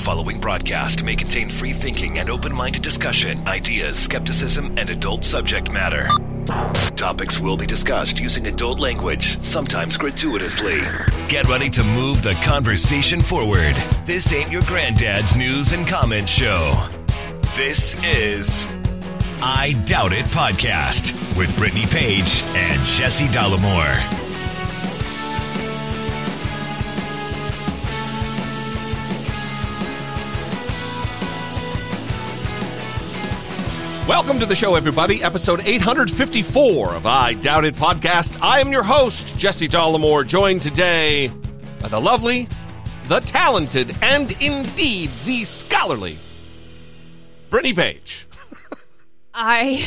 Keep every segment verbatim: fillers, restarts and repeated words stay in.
following broadcast may contain free thinking and open-minded discussion, ideas, skepticism, and adult subject matter. Topics will be discussed using adult language, sometimes gratuitously. Get ready to move the conversation forward. This ain't your granddad's news and comment show. This is I Doubt It Podcast with Brittany Page and Jesse Dollamore. Welcome to the show, everybody. Episode eight fifty-four of I Doubt It Podcast. I am your host, Jesse Dollamore, joined today by the lovely, the talented, and indeed the scholarly Brittany Page. I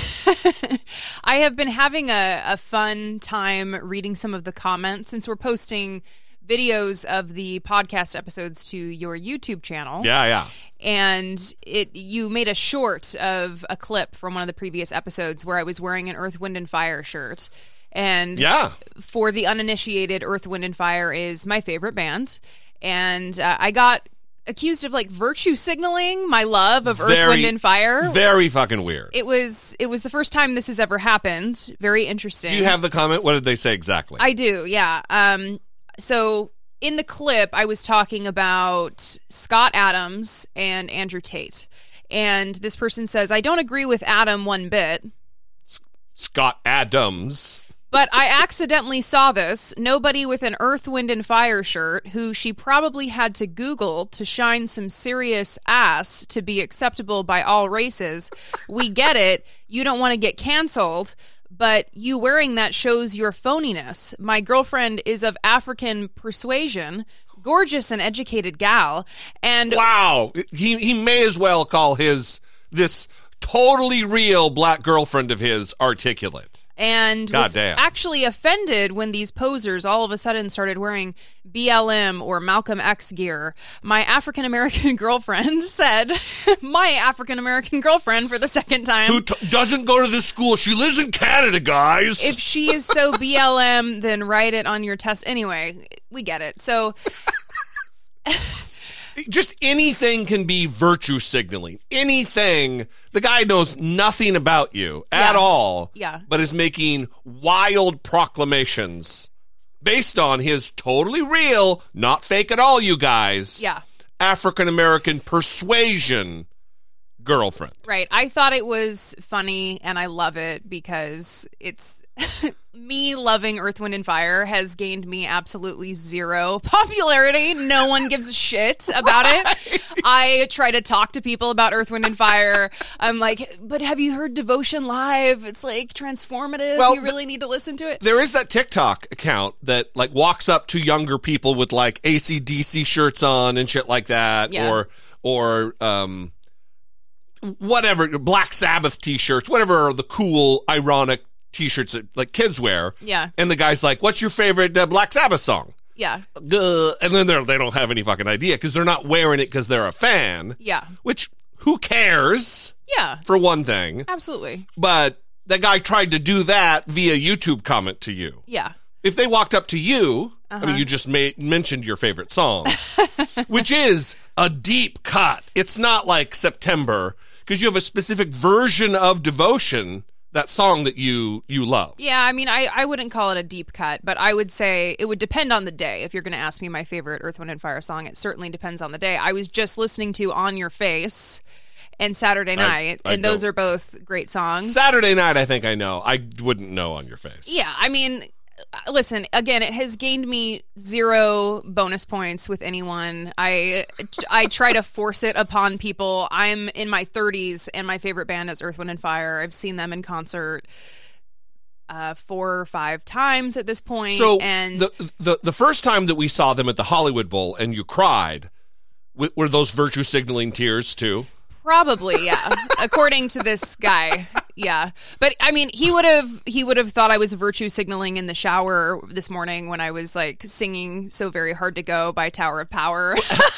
I have been having a, a fun time reading some of the comments since we're posting videos of the podcast episodes to your YouTube channel. Yeah, yeah. And it you made a short of a clip from one of the previous episodes where I was wearing an Earth, Wind, and Fire shirt. And yeah. For the uninitiated, Earth, Wind, and Fire is my favorite band. And uh, I got accused of like virtue signaling my love of Earth, very, Wind, and Fire. Very fucking weird. It was it was the first time this has ever happened. Very interesting. Do you have the comment? What did they say exactly? I do, yeah. Um, so in the clip, I was talking about Scott Adams and Andrew Tate. And this person says, I don't agree with Adam one bit. S- Scott Adams. But I accidentally saw this. Nobody with an Earth, Wind, and Fire shirt, who she probably had to Google to shine some serious ass to be acceptable by all races. We get it. You don't want to get canceled. But you wearing that shows your phoniness. My girlfriend is of African persuasion, gorgeous and educated gal, and wow, he he may as well call his this totally real black girlfriend of his articulate. And God was damn. actually offended when these posers all of a sudden started wearing B L M or Malcolm X gear. My African-American girlfriend said, my African-American girlfriend for the second time. Who t- doesn't go to this school. She lives in Canada, guys. If she is so B L M, then write it on your test. Anyway, we get it. So... Just anything can be virtue signaling. Anything. The guy knows nothing about you at yeah. all, yeah. but is making wild proclamations based on his totally real, not fake at all, you guys, yeah. African-American persuasion girlfriend. Right. I thought it was funny, and I love it because it's... me loving Earth, Wind, and Fire has gained me absolutely zero popularity. No one gives a shit about right. it. I try to talk to people about Earth, Wind, and Fire. I'm like, but have you heard Devotion Live? It's like transformative. Well, you really need to listen to it. There is that TikTok account that like walks up to younger people with like A C D C shirts on and shit like that, yeah. or or um whatever, Black Sabbath t-shirts, whatever are the cool, ironic t-shirts that like kids wear. Yeah. And the guy's like, what's your favorite uh, Black Sabbath song? Yeah. Duh. And then they're, they don't have any fucking idea because they're not wearing it because they're a fan. Yeah. Which, who cares? Yeah. For one thing. Absolutely. But that guy tried to do that via YouTube comment to you. Yeah. If they walked up to you, uh-huh. I mean, you just made, mentioned your favorite song, which is a deep cut. It's not like September because you have a specific version of Devotion, that song that you you love. Yeah, I mean, I, I wouldn't call it a deep cut, but I would say it would depend on the day. If you're going to ask me my favorite Earth, Wind, and Fire song, it certainly depends on the day. I was just listening to On Your Face and Saturday Night, I, I and those are both great songs. Saturday Night, I think I know. I wouldn't know On Your Face. Yeah, I mean... Listen, again, it has gained me zero bonus points with anyone. I I try to force it upon people. I'm in my thirties, and my favorite band is Earth, Wind, and Fire. I've seen them in concert uh, four or five times at this point. So and the, the the first time that we saw them at the Hollywood Bowl and you cried, were those virtue signaling tears too? Probably, yeah. According to this guy, yeah. But I mean, he would have he would have thought I was virtue signaling in the shower this morning when I was like singing "So Very Hard to Go" by Tower of Power.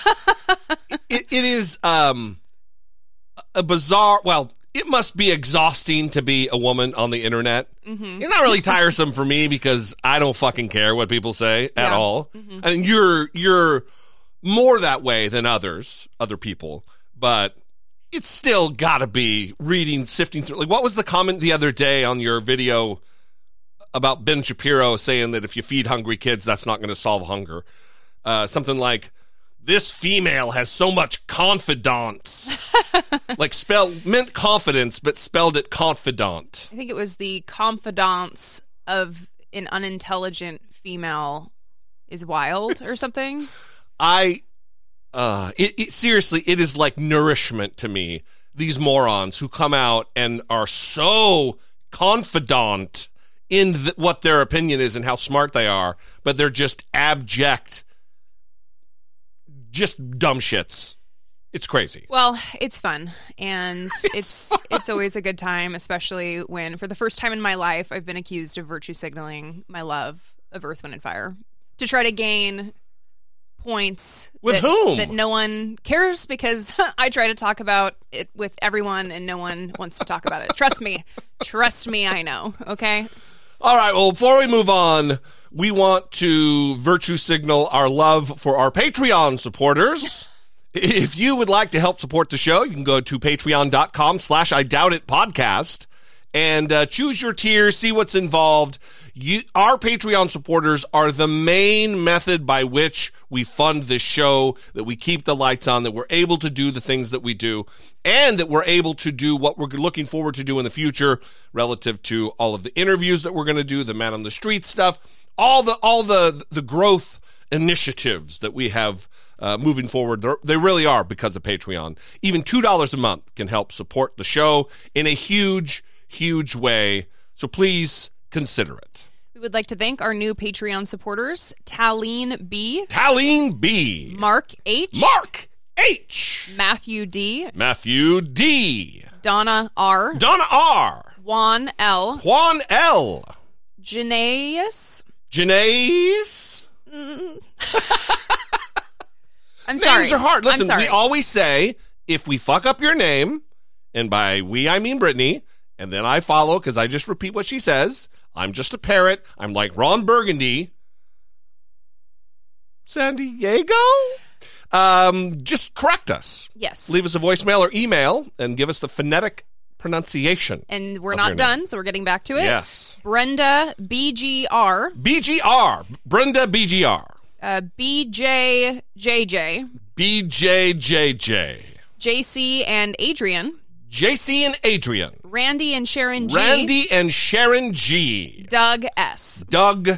it, it is um, a bizarre. Well, it must be exhausting to be a woman on the internet. Mm-hmm. It's not really tiresome for me because I don't fucking care what people say at yeah. all. Mm-hmm. I mean, you're you're. more that way than others, other people, but it's still got to be reading, sifting through. Like, what was the comment the other day on your video about Ben Shapiro saying that if you feed hungry kids, that's not going to solve hunger? Uh, something like, this female has so much confidence. Like, spell meant confidence, but spelled it confidant. I think it was the confidence of an unintelligent female is wild or something. I, uh, it, it seriously, it is like nourishment to me. These morons who come out and are so confident in th- what their opinion is and how smart they are, but they're just abject, just dumb shits. It's crazy. Well, it's fun, and it's it's fun. It's always a good time, especially when, for the first time in my life, I've been accused of virtue signaling my love of Earth, Wind, and Fire to try to gain points with that, whom that no one cares, because I try to talk about it with everyone, and no one wants to talk about it. Trust me, trust me, I know. Okay. All right. Well, before we move on, we want to virtue signal our love for our Patreon supporters. If you would like to help support the show, you can go to patreon.com slash I doubt it podcast and uh, choose your tier, see what's involved. You, our Patreon supporters are the main method by which we fund this show, that we keep the lights on, that we're able to do the things that we do, and that we're able to do what we're looking forward to do in the future relative to all of the interviews that we're going to do, the man on the street stuff, all the all the the growth initiatives that we have uh, moving forward. They're, they really are because of Patreon. Even two dollars a month can help support the show in a huge, huge way. So please consider it. We would like to thank our new Patreon supporters, Talene B, Talene B, Mark H, Mark H, Matthew D, Matthew D, Donna R, Donna R, Juan L, Juan L, Janaeus, Janaeus. Mm. I'm sorry. Names are hard. Listen, I'm sorry. we always say, if we fuck up your name, and by we I mean Brittany, and then I follow because I just repeat what she says. I'm just a parrot. I'm like Ron Burgundy. San Diego? Um, just correct us. Yes. Leave us a voicemail or email and give us the phonetic pronunciation. And we're of not your done, name. so we're getting back to it. Yes. Brenda B G R. B G R. Brenda B G R. Uh, B J J J. B J J J. J C and Adrian. J C and Adrian. Randy and Sharon G. Randy and Sharon G. Doug S. Doug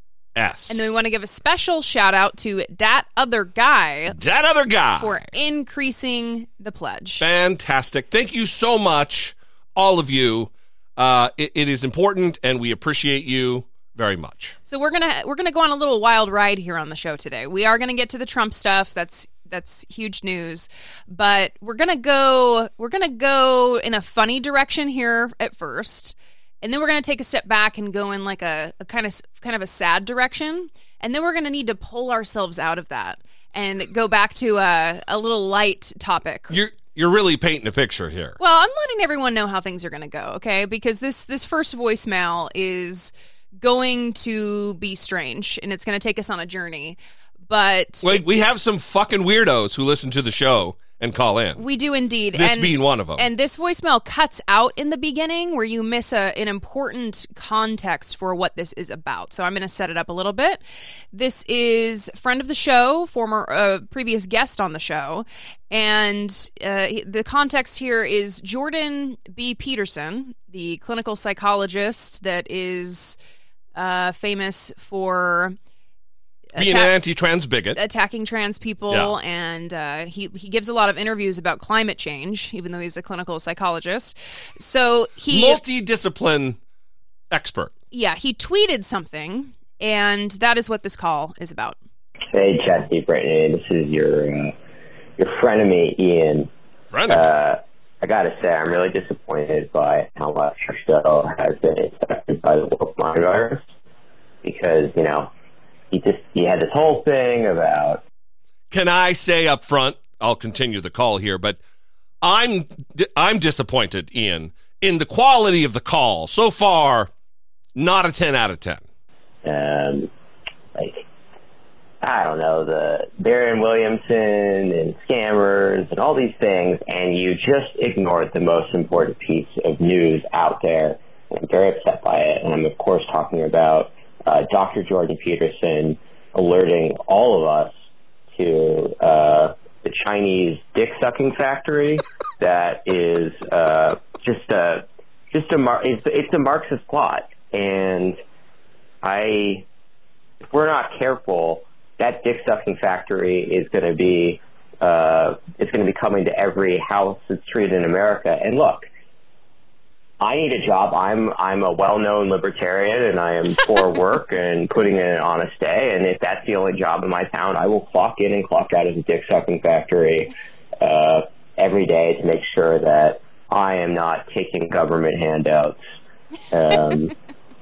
S. And then we want to give a special shout out to Dat Other Guy. That other guy. For increasing the pledge. Fantastic. Thank you so much, all of you. Uh, it, it is important, and we appreciate you very much. So we're gonna we're gonna go on a little wild ride here on the show today. We are gonna get to the Trump stuff. That's that's huge news, but we're gonna go we're gonna go in a funny direction here at first, and then we're gonna take a step back and go in like a, a kind of kind of a sad direction, and then we're gonna need to pull ourselves out of that and go back to a, a little light topic. You're you're really painting a picture here. Well, I'm letting everyone know how things are gonna go, okay? Because this this first voicemail is going to be strange, and it's going to take us on a journey. But Wait, we have some fucking weirdos who listen to the show and call in. We do indeed. This and, being one of them. And this voicemail cuts out in the beginning where you miss a, an important context for what this is about. So I'm going to set it up a little bit. This is friend of the show, former uh, previous guest on the show. And uh, the context here is Jordan B. Peterson, the clinical psychologist that is uh, famous for being attack- an anti-trans bigot. attacking trans people, Yeah. and uh, he he gives a lot of interviews about climate change, even though he's a clinical psychologist. So he Multidiscipline expert. yeah he tweeted something, and that is what this call is about. Hey, Jesse, Brittany, this is your uh, your frenemy, Ian. Friend of Uh, I gotta say, I'm really disappointed by how much your show has been infected by the woke mind virus, because, you know, he just he had this whole thing about. Can I say up front, I'll continue the call here, but I'm I'm disappointed, Ian, in the quality of the call. So far, not a ten out of ten. Um, like, I don't know, the Darren Williamson and scammers and all these things, and you just ignored the most important piece of news out there. And I'm very upset by it. And I'm, of course, talking about uh, Doctor Jordan Peterson alerting all of us to uh, the Chinese dick-sucking factory that is uh, just a, just a mar- it's, it's a Marxist plot. And I, if we're not careful, that dick-sucking factory is going to be, uh, it's going to be coming to every house and street in America. And look, I need a job. I'm I'm a well-known libertarian, and I am for work and putting in an honest day. And if that's the only job in my town, I will clock in and clock out of the dick-sucking factory uh, every day to make sure that I am not taking government handouts um,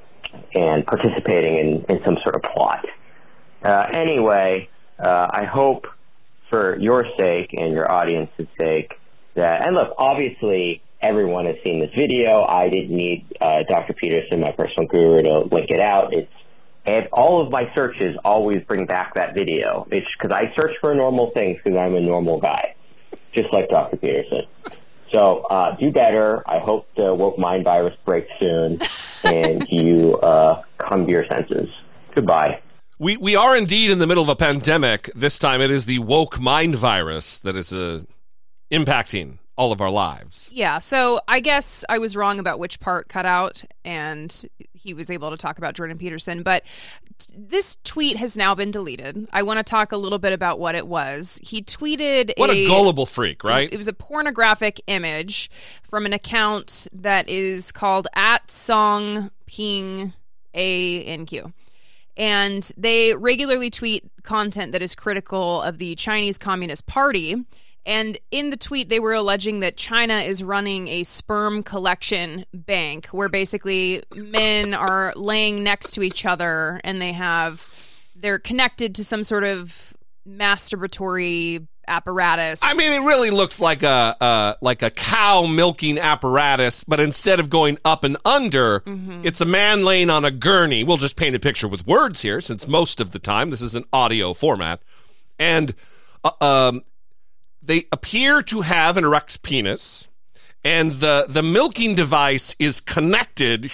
and participating in, in some sort of plot. Uh, anyway, uh, I hope for your sake and your audience's sake that, and look, obviously everyone has seen this video. I didn't need uh, Doctor Peterson, my personal guru, to link it out. It's, and all of my searches always bring back that video. It's because I search for normal things because I'm a normal guy, just like Doctor Peterson. So uh, do better. I hope the woke mind virus breaks soon and you uh, come to your senses. Goodbye. We we are indeed in the middle of a pandemic. This time it is the woke mind virus that is uh, impacting all of our lives. Yeah, so I guess I was wrong about which part cut out, and he was able to talk about Jordan Peterson, but t- this tweet has now been deleted. I want to talk a little bit about what it was. He tweeted What a, a gullible freak, right? It was a pornographic image from an account that is called at Song Ping A N Q. And they regularly tweet content that is critical of the Chinese Communist Party. And in the tweet, they were alleging that China is running a sperm collection bank where basically men are laying next to each other and they have, they're connected to some sort of masturbatory apparatus. I mean, it really looks like a uh, like a cow milking apparatus, but instead of going up and under, mm-hmm. it's a man laying on a gurney. We'll just paint a picture with words here, since most of the time this is an audio format. And uh, um, they appear to have an erect penis, and the, the milking device is connected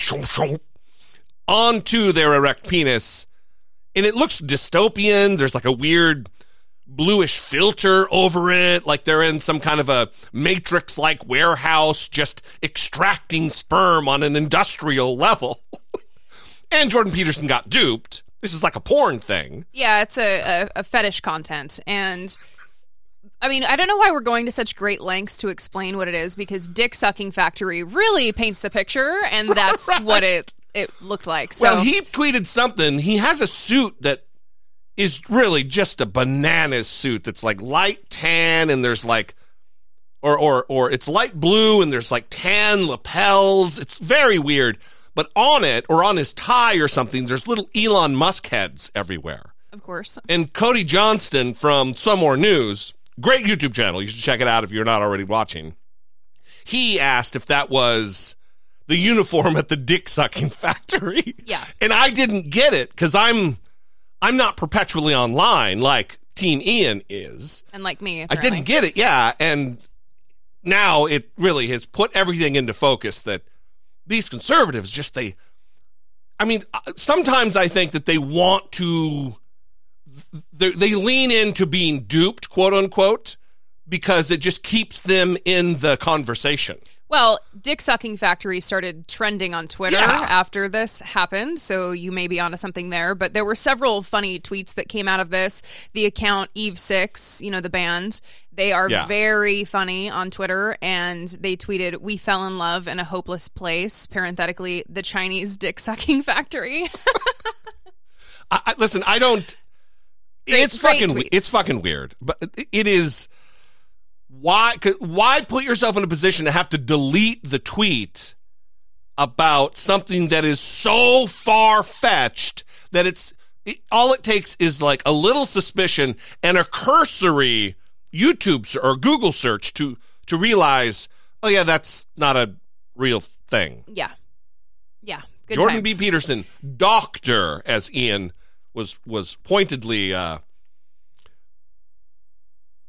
onto their erect penis, and it looks dystopian. There's like a weird bluish filter over it, like they're in some kind of a Matrix-like warehouse just extracting sperm on an industrial level. And Jordan Peterson got duped. This is like a porn thing. Yeah, it's a, a, a fetish content. And I mean, I don't know why we're going to such great lengths to explain what it is, because Dick Sucking Factory really paints the picture, and that's right. what it, it looked like. So, well, he tweeted something. He has a suit that is really just a bananas suit that's like light tan, and there's like, or or or it's light blue, and there's like tan lapels. It's very weird. But on it, or on his tie or something, there's little Elon Musk heads everywhere. Of course. And Cody Johnston from Some More News, great YouTube channel, you should check it out if you're not already watching. He asked if that was the uniform at the Dick Sucking Factory. Yeah. And I didn't get it, because I'm I'm not perpetually online like Teen Ian is. And like me, apparently. I didn't get it, yeah. And now it really has put everything into focus that these conservatives just, they, I mean, sometimes I think that they want to, they, they lean into being duped, quote unquote, because it just keeps them in the conversation. Well, Dick Sucking Factory started trending on Twitter yeah. after this happened, so you may be onto something there. But there were several funny tweets that came out of this. The account Eve Six, you know, the band, they are yeah. very funny on Twitter, and they tweeted, "We fell in love in a hopeless place," parenthetically, the Chinese Dick Sucking Factory. I, I, listen, I don't... Great, it's fucking tweets. It's fucking weird, but it is... Why why put yourself in a position to have to delete the tweet about something that is so far-fetched that it's it, all it takes is like a little suspicion and a cursory YouTube or Google search to to realize, oh yeah, that's not a real thing. Yeah. Yeah. Good Jordan times. B. Peterson, doctor, as Ian was was pointedly uh,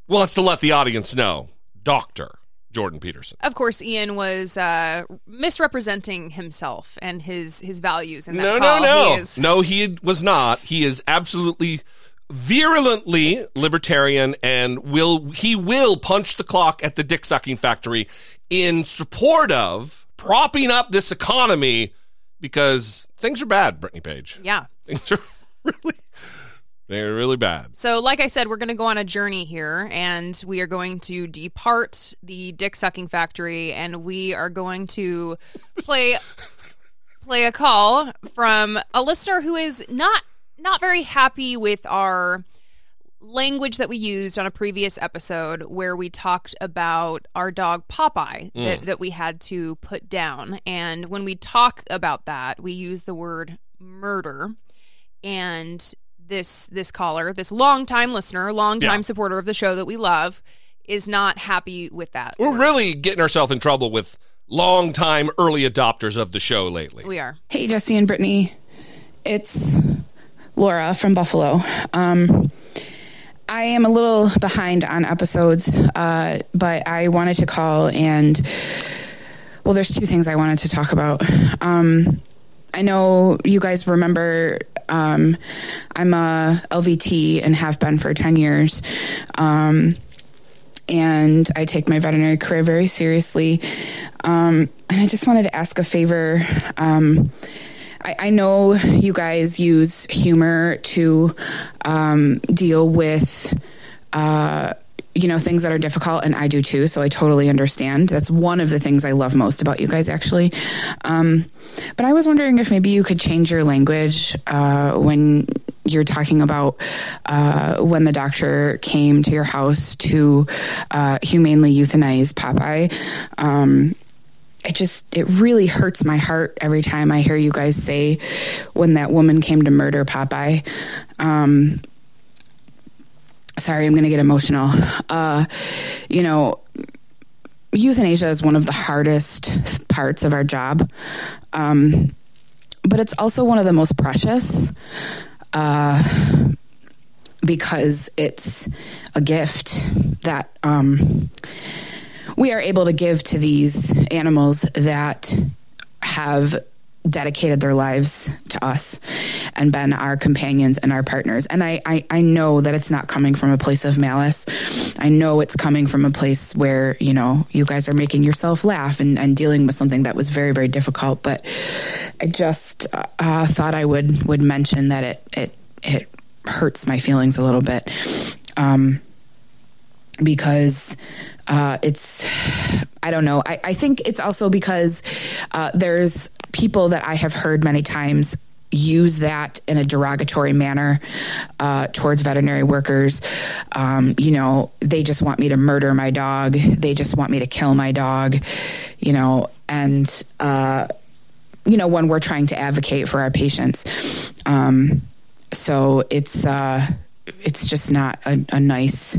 Well, it's to let the audience know, Doctor Jordan Peterson. Of course, Ian was uh, misrepresenting himself and his, his values in that no, call. No, no, he no. is... No, he was not. He is absolutely virulently libertarian and will he will punch the clock at the dick-sucking factory in support of propping up this economy because things are bad, Brittany Page. Yeah. Things are really... They're really bad. So, like I said, we're going to go on a journey here, and we are going to depart the dick-sucking factory, and we are going to play play a call from a listener who is not not very happy with our language that we used on a previous episode where we talked about our dog Popeye mm. that, that we had to put down. And when we talk about that, we use the word murder, and... This this caller, this longtime listener, longtime yeah. supporter of the show that we love, is not happy with that. We're word. really getting ourselves in trouble with longtime early adopters of the show lately. We are. Hey, Jesse and Brittany. It's Laura from Buffalo. Um, I am a little behind on episodes, uh, but I wanted to call and, well, there's two things I wanted to talk about. Um, I know you guys remember um, I'm a L V T and have been for ten years. Um, and I take my veterinary career very seriously. Um, and I just wanted to ask a favor. Um, I, I know you guys use humor to um, deal with uh you know, things that are difficult, and I do too, so I totally understand. That's one of the things I love most about you guys, actually. Um, but I was wondering if maybe you could change your language uh, when you're talking about uh, when the doctor came to your house to uh, humanely euthanize Popeye. Um, it just, it really hurts my heart every time I hear you guys say when that woman came to murder Popeye. Um Sorry, I'm going to get emotional. Uh, you know, euthanasia is one of the hardest parts of our job, um, but it's also one of the most precious uh, because it's a gift that um, we are able to give to these animals that have dedicated their lives to us and been our companions and our partners. And I, I, I know that it's not coming from a place of malice. I know it's coming from a place where, you know, you guys are making yourself laugh and, and dealing with something that was very, very difficult. But I just uh, thought I would, would mention that it, it, it hurts my feelings a little bit. Um, because uh, it's, I don't know. I, I think it's also because uh, there's people that I have heard many times use that in a derogatory manner uh, towards veterinary workers. Um, you know, they just want me to murder my dog. They just want me to kill my dog, you know, and, uh, you know, when we're trying to advocate for our patients. Um, so it's, uh, it's just not a, a nice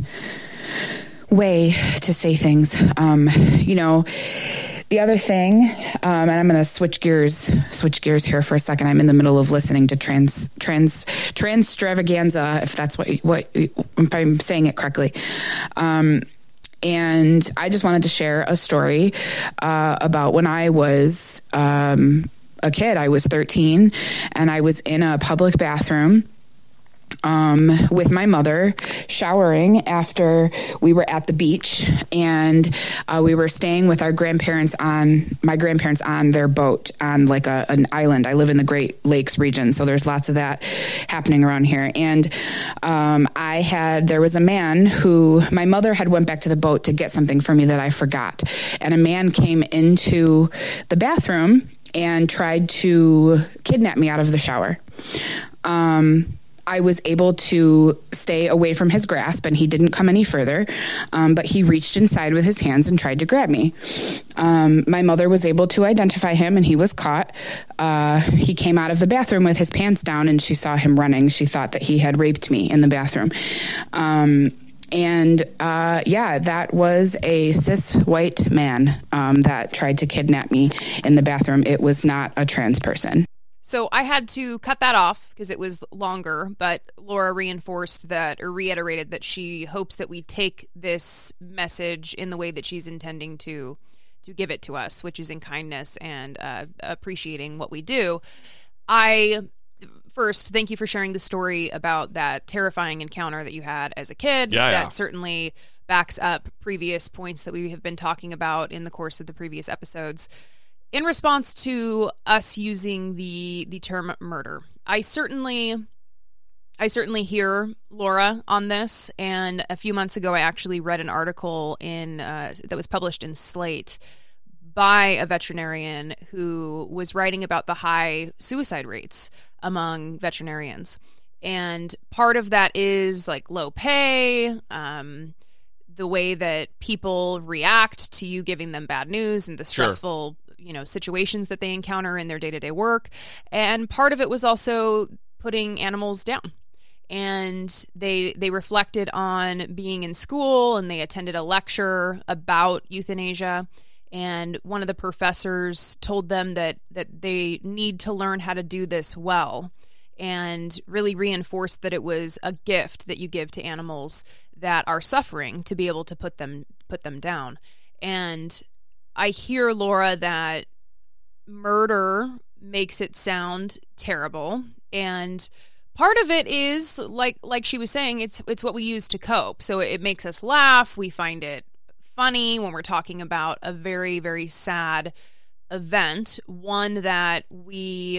way to say things. Um, you know, the other thing, um, and I'm going to switch gears, switch gears here for a second. I'm in the middle of listening to trans, trans, Transtravaganza, if that's what, what, if I'm saying it correctly. Um, and I just wanted to share a story, uh, about when I was, um, a kid. I was thirteen and I was in a public bathroom Um, with my mother showering after we were at the beach, and uh, we were staying with our grandparents on my grandparents on their boat on like a, an island. I live in the Great Lakes region, so there's lots of that happening around here. And um, I had there was a man who my mother had went back to the boat to get something for me that I forgot, and a man came into the bathroom and tried to kidnap me out of the shower. Um, I was able to stay away from his grasp, and he didn't come any further, um, but he reached inside with his hands and tried to grab me. Um, my mother was able to identify him, and he was caught. Uh, he came out of the bathroom with his pants down, and she saw him running. She thought that he had raped me in the bathroom. Um, and uh, yeah, that was a cis white man um, that tried to kidnap me in the bathroom. It was not a trans person. So I had to cut that off because it was longer, but Laura reinforced that or reiterated that she hopes that we take this message in the way that she's intending to to give it to us, which is in kindness and uh, appreciating what we do. I first, thank you for sharing the story about that terrifying encounter that you had as a kid. Yeah, that yeah. certainly backs up previous points that we have been talking about in the course of the previous episodes. In response to us using the the term murder, I certainly I certainly hear Laura on this. And a few months ago, I actually read an article in uh, that was published in Slate by a veterinarian who was writing about the high suicide rates among veterinarians. And part of that is like low pay, um, the way that people react to you giving them bad news and the stressful, sure. you know, situations that they encounter in their day-to-day work. And part of it was also putting animals down. And they they reflected on being in school, and they attended a lecture about euthanasia. And one of the professors told them that that they need to learn how to do this well, and really reinforced that it was a gift that you give to animals that are suffering to be able to put them put them down. And I hear, Laura, that murder makes it sound terrible, and part of it is like like she was saying, it's it's what we use to cope. So it makes us laugh. We find it funny when we're talking about a very, very sad event, one that we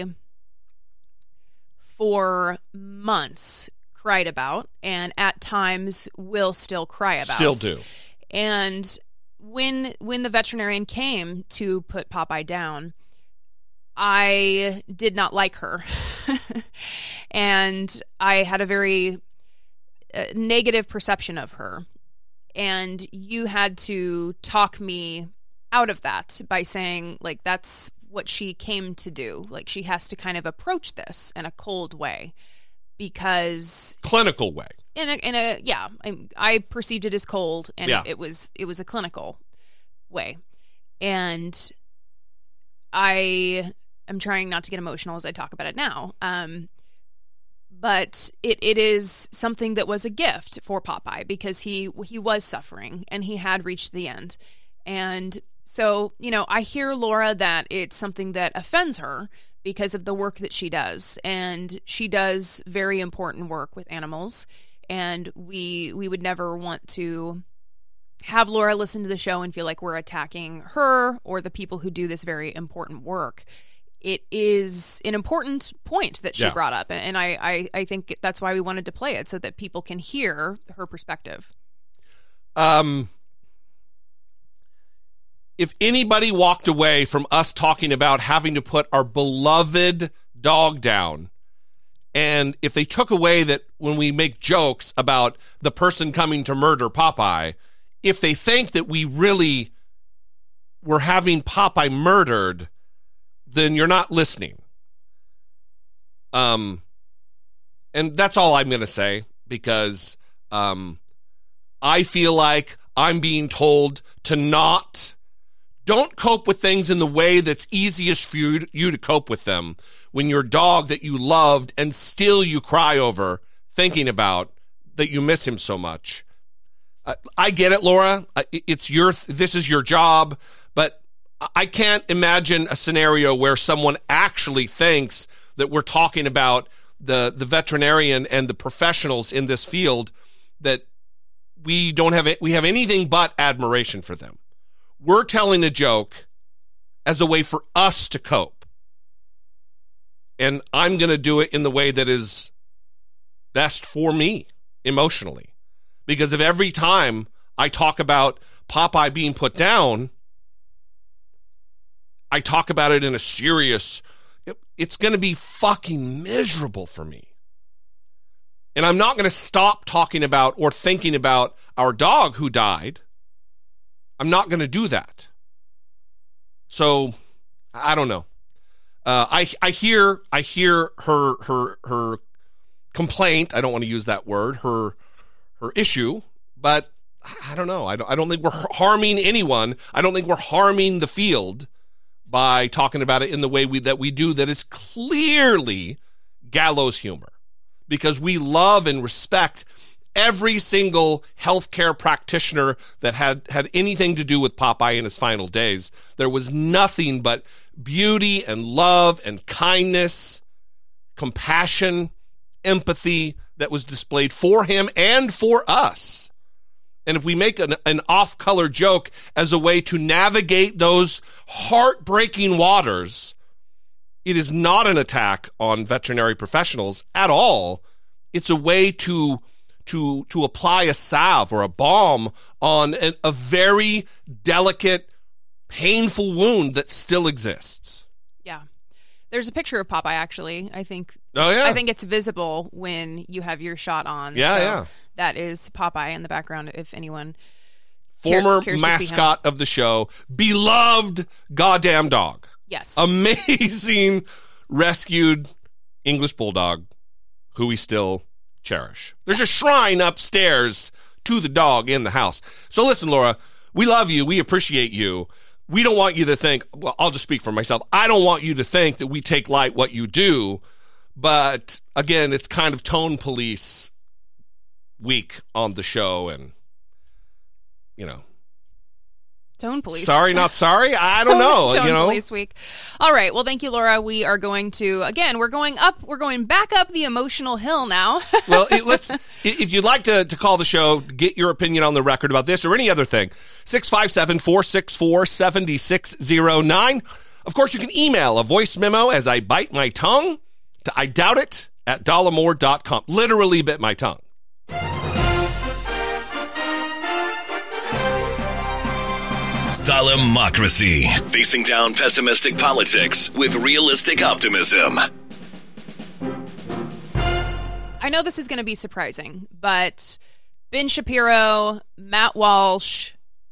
for months cried about, and at times will still cry about. Still do. And when when the veterinarian came to put Popeye down, I did not like her. And I had a very uh, negative perception of her. And you had to talk me out of that by saying, like, that's what she came to do. Like, she has to kind of approach this in a cold way, because clinical way. In a, in a, yeah, I, I perceived it as cold, and yeah. it, it was, it was a clinical way. And I am trying not to get emotional as I talk about it now. Um, But it, it is something that was a gift for Popeye, because he he was suffering and he had reached the end. And so, you know, I hear, Laura, that it's something that offends her because of the work that she does. And she does very important work with animals. And we we would never want to have Laura listen to the show and feel like we're attacking her or the people who do this very important work. It is an important point that she yeah. brought up. And I, I, I think that's why we wanted to play it, so that people can hear her perspective. Um, if anybody walked away from us talking about having to put our beloved dog down, and if they took away that when we make jokes about the person coming to murder Popeye, if they think that we really were having Popeye murdered, then you're not listening. Um, and that's all I'm going to say, because um, I feel like I'm being told to not, don't cope with things in the way that's easiest for you, you to cope with them when your dog that you loved and still you cry over thinking about that you miss him so much. Uh, I get it, Laura. It's your, this is your job, but I can't imagine a scenario where someone actually thinks that we're talking about the, the veterinarian and the professionals in this field, that we don't have it, we have anything but admiration for them. We're telling a joke as a way for us to cope. And I'm going to do it in the way that is best for me emotionally. Because if every time I talk about Popeye being put down, I talk about it in a serious, it, it's going to be fucking miserable for me. And I'm not going to stop talking about or thinking about our dog who died. I'm not going to do that. So, I don't know. Uh, I I hear I hear her her her complaint. I don't want to use that word. Her her issue, but I don't know. I don't I don't think we're harming anyone. I don't think we're harming the field by talking about it in the way we, that we do, that is clearly gallows humor, because we love and respect every single healthcare practitioner that had, had anything to do with Popeye in his final days. There was nothing but beauty and love and kindness, compassion, empathy that was displayed for him and for us. And if we make an, an off-color joke as a way to navigate those heartbreaking waters, it is not an attack on veterinary professionals at all. It's a way to to to apply a salve or a balm on a, a very delicate, painful wound that still exists. Yeah. There's a picture of Popeye, actually. I think Oh, yeah. I think it's visible when you have your shot on. Yeah, so yeah. That is Popeye in the background, if anyone Former care, cares to see him. mascot of the show, beloved goddamn dog. Yes. Amazing rescued English bulldog who we still cherish. There's a shrine upstairs to the dog in the house. So listen, Laura, we love you. We appreciate you. We don't want you to think, well, I'll just speak for myself. I don't want you to think that we take light what you do. But again, it's kind of tone police week on the show, and, you know. Tone police. Sorry, not sorry. I don't Tone- know. Tone you know, police week. All right. Well, thank you, Laura. We are going to again. We're going up. We're going back up the emotional hill now. well, it, let's. If you'd like to, to call the show, get your opinion on the record about this or any other thing, six five seven, four six four, seven six zero nine. Of course, you can email a voice memo as I bite my tongue to I doubt it at dollamore dot com. Literally bit my tongue. Dollamocracy. Facing down pessimistic politics with realistic optimism. I know this is going to be surprising, but Ben Shapiro, Matt Walsh,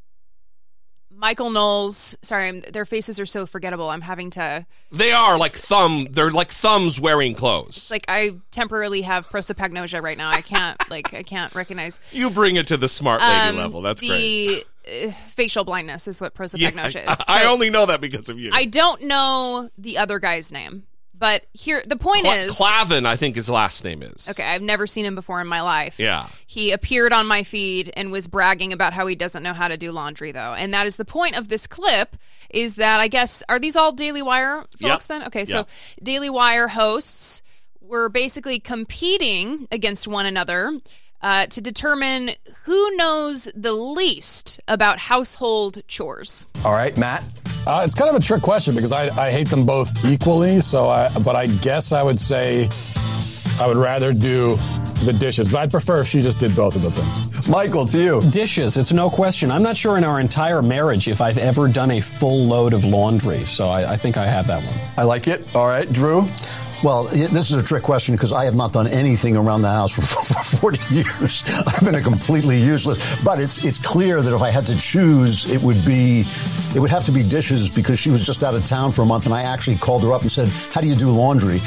Michael Knowles, sorry, I'm, their faces are so forgettable. I'm having to... They are like thumb, they're like thumbs wearing clothes. It's like I temporarily have prosopagnosia right now. I can't, like, I can't recognize... You bring it to the smart lady um, level. That's the, great. Uh, facial blindness is what prosopagnosia Yeah, is. I, I So only know that because of you. I don't know the other guy's name, but here, the point Cla- is... Clavin, I think his last name is. Okay, I've never seen him before in my life. Yeah. He appeared on my feed and was bragging about how he doesn't know how to do laundry, though. And that is the point of this clip, is that, I guess, are these all Daily Wire folks Yep. then? Okay, Yep. so Daily Wire hosts were basically competing against one another uh, to determine who knows the least about household chores. All right, Matt. Uh, it's kind of a trick question because I, I hate them both equally. So, I, but I guess I would say I would rather do the dishes, but I'd prefer if she just did both of the things. Michael, to you. Dishes, it's no question. I'm not sure in our entire marriage if I've ever done a full load of laundry, so I, I think I have that one. I like it. All right, Drew. Well, this is a trick question because I have not done anything around the house for, for forty years. I've been a completely useless. But it's it's clear that if I had to choose, it would be, it would have to be dishes because she was just out of town for a month, and I actually called her up and said, "How do you do laundry?"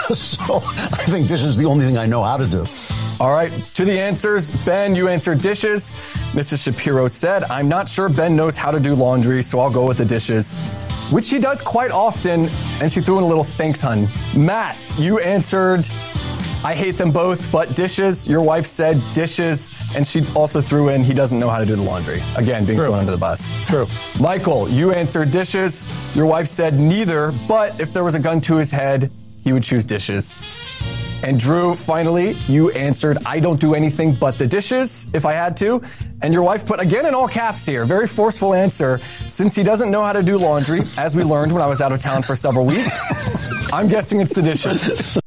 So I think dishes is the only thing I know how to do. All right, to the answers. Ben, you answered dishes. Missus Shapiro said, "I'm not sure Ben knows how to do laundry, so I'll go with the dishes," which she does quite often, and she threw in a little thanks, hun. Matt, you answered, "I hate them both, but dishes." Your wife said dishes, and she also threw in, he doesn't know how to do the laundry. Again, being True. thrown under the bus. True. Michael, you answered dishes. Your wife said neither, but if there was a gun to his head, he would choose dishes. And Drew, finally, you answered, "I don't do anything but the dishes if I had to." And your wife put, again in all caps here, very forceful answer, "Since he doesn't know how to do laundry," as we learned when I was out of town for several weeks. I'm guessing it's the dishes.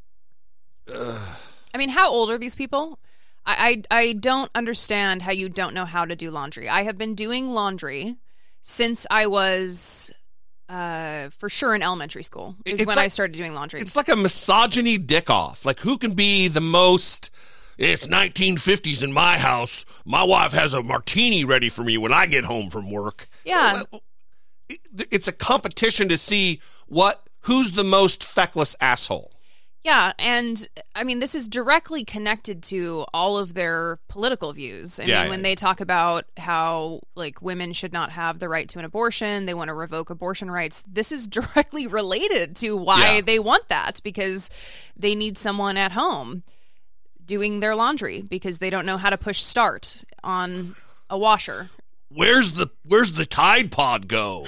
I mean, how old are these people? I, I I don't understand how you don't know how to do laundry. I have been doing laundry since I was... Uh, for sure in elementary school is It's when like- I started doing laundry. It's like a misogyny dick off. Like, who can be the most, it's nineteen fifties in my house. My wife has a martini ready for me when I get home from work. Yeah. It's a competition to see what who's the most feckless asshole. Yeah, and I mean, this is directly connected to all of their political views. I Yeah, mean, when yeah. they talk about how, like, women should not have the right to an abortion, they want to revoke abortion rights, this is directly related to why Yeah. they want that, because they need someone at home doing their laundry because they don't know how to push start on a washer. Where's the Where's the Tide Pod go?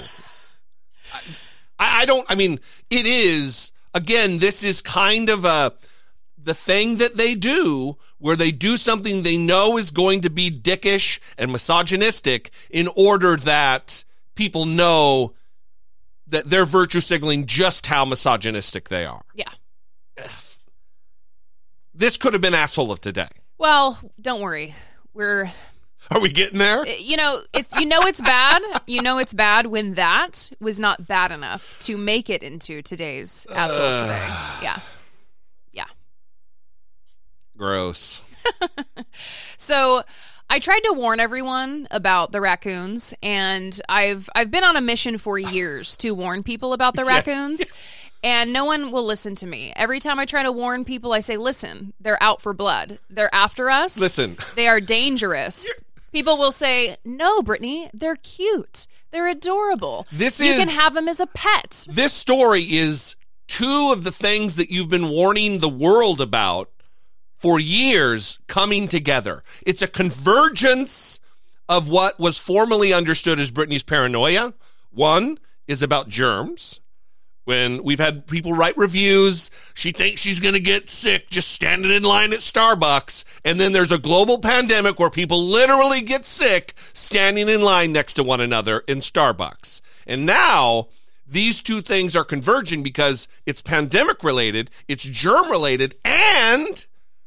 I, I don't. I mean, it is. Again, this is kind of a the thing that they do where they do something they know is going to be dickish and misogynistic in order that people know that they're virtue signaling just how misogynistic they are. Yeah. This could have been asshole of today. Well, don't worry. We're Are we getting there? You know, it's you know it's bad. You know it's bad when that was not bad enough to make it into today's asshole Uh. today. Yeah. Yeah. Gross. So I tried to warn everyone about the raccoons, and I've I've been on a mission for years to warn people about the Yeah. raccoons. And no one will listen to me. Every time I try to warn people, I say, listen, they're out for blood. They're after us. Listen. They are dangerous. People will say, no, Brittany, they're cute. They're adorable. This you is- can have them as a pet. This story is two of the things that you've been warning the world about for years coming together. It's a convergence of what was formerly understood as Brittany's paranoia. One is about germs. When we've had people write reviews, she thinks she's going to get sick just standing in line at Starbucks. And then there's a global pandemic where people literally get sick standing in line next to one another in Starbucks. And now these two things are converging because it's pandemic related, it's germ related, and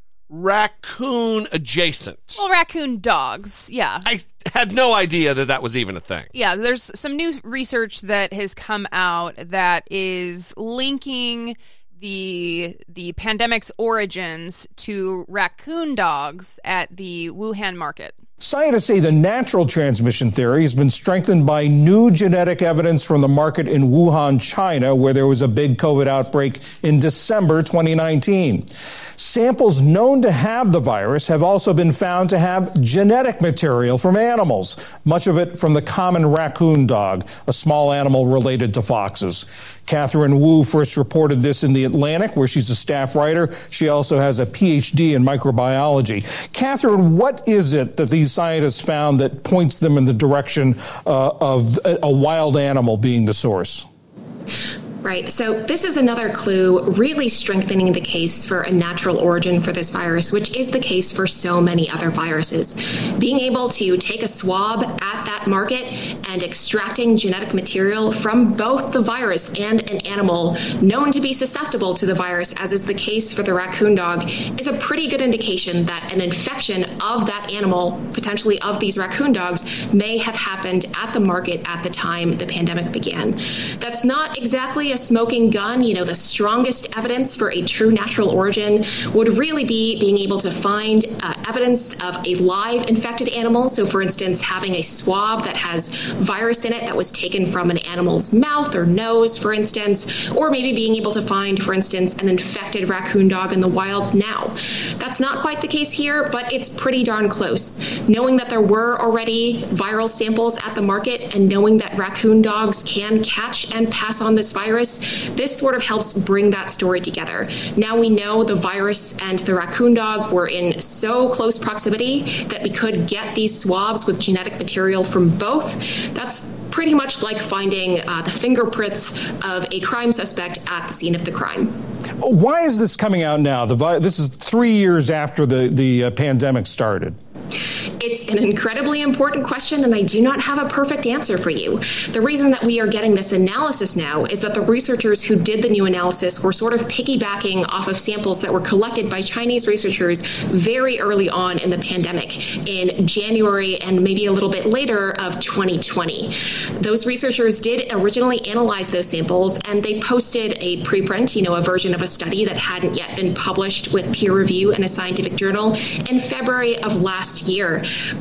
raccoon adjacent. Well, raccoon dogs, yeah. I had no idea that that was even a thing. Yeah, there's some new research that has come out that is linking the the pandemic's origins to raccoon dogs at the Wuhan market. Scientists say the natural transmission theory has been strengthened by new genetic evidence from the market in Wuhan, China, where there was a big COVID outbreak in December twenty nineteen. Samples known to have the virus have also been found to have genetic material from animals, much of it from the common raccoon dog, a small animal related to foxes. Catherine Wu first reported this in The Atlantic, where she's a staff writer. She also has a P H D in microbiology. Catherine, what is it that these scientists found that points them in the direction uh, of a, a wild animal being the source? Right. So this is another clue really strengthening the case for a natural origin for this virus, which is the case for so many other viruses. Being able to take a swab at that market and extracting genetic material from both the virus and an animal known to be susceptible to the virus, as is the case for the raccoon dog, is a pretty good indication that an infection of that animal, potentially of these raccoon dogs, may have happened at the market at the time the pandemic began. That's not exactly a smoking gun. You know, the strongest evidence for a true natural origin would really be being able to find uh, evidence of a live infected animal. So, for instance, having a swab that has virus in it that was taken from an animal's mouth or nose, for instance, or maybe being able to find, for instance, an infected raccoon dog in the wild now. That's not quite the case here, but it's pretty darn close. Knowing that there were already viral samples at the market and knowing that raccoon dogs can catch and pass on this virus, this sort of helps bring that story together. Now we know the virus and the raccoon dog were in so close proximity that we could get these swabs with genetic material from both. That's pretty much like finding uh, the fingerprints of a crime suspect at the scene of the crime. Why is this coming out now? The vi- this is three years after the, the uh, pandemic started. It's an incredibly important question, and I do not have a perfect answer for you. The reason that we are getting this analysis now is that the researchers who did the new analysis were sort of piggybacking off of samples that were collected by Chinese researchers very early on in the pandemic, in January and maybe a little bit later of twenty twenty. Those researchers did originally analyze those samples, and they posted a preprint, you know, a version of a study that hadn't yet been published with peer review in a scientific journal in February of last year. But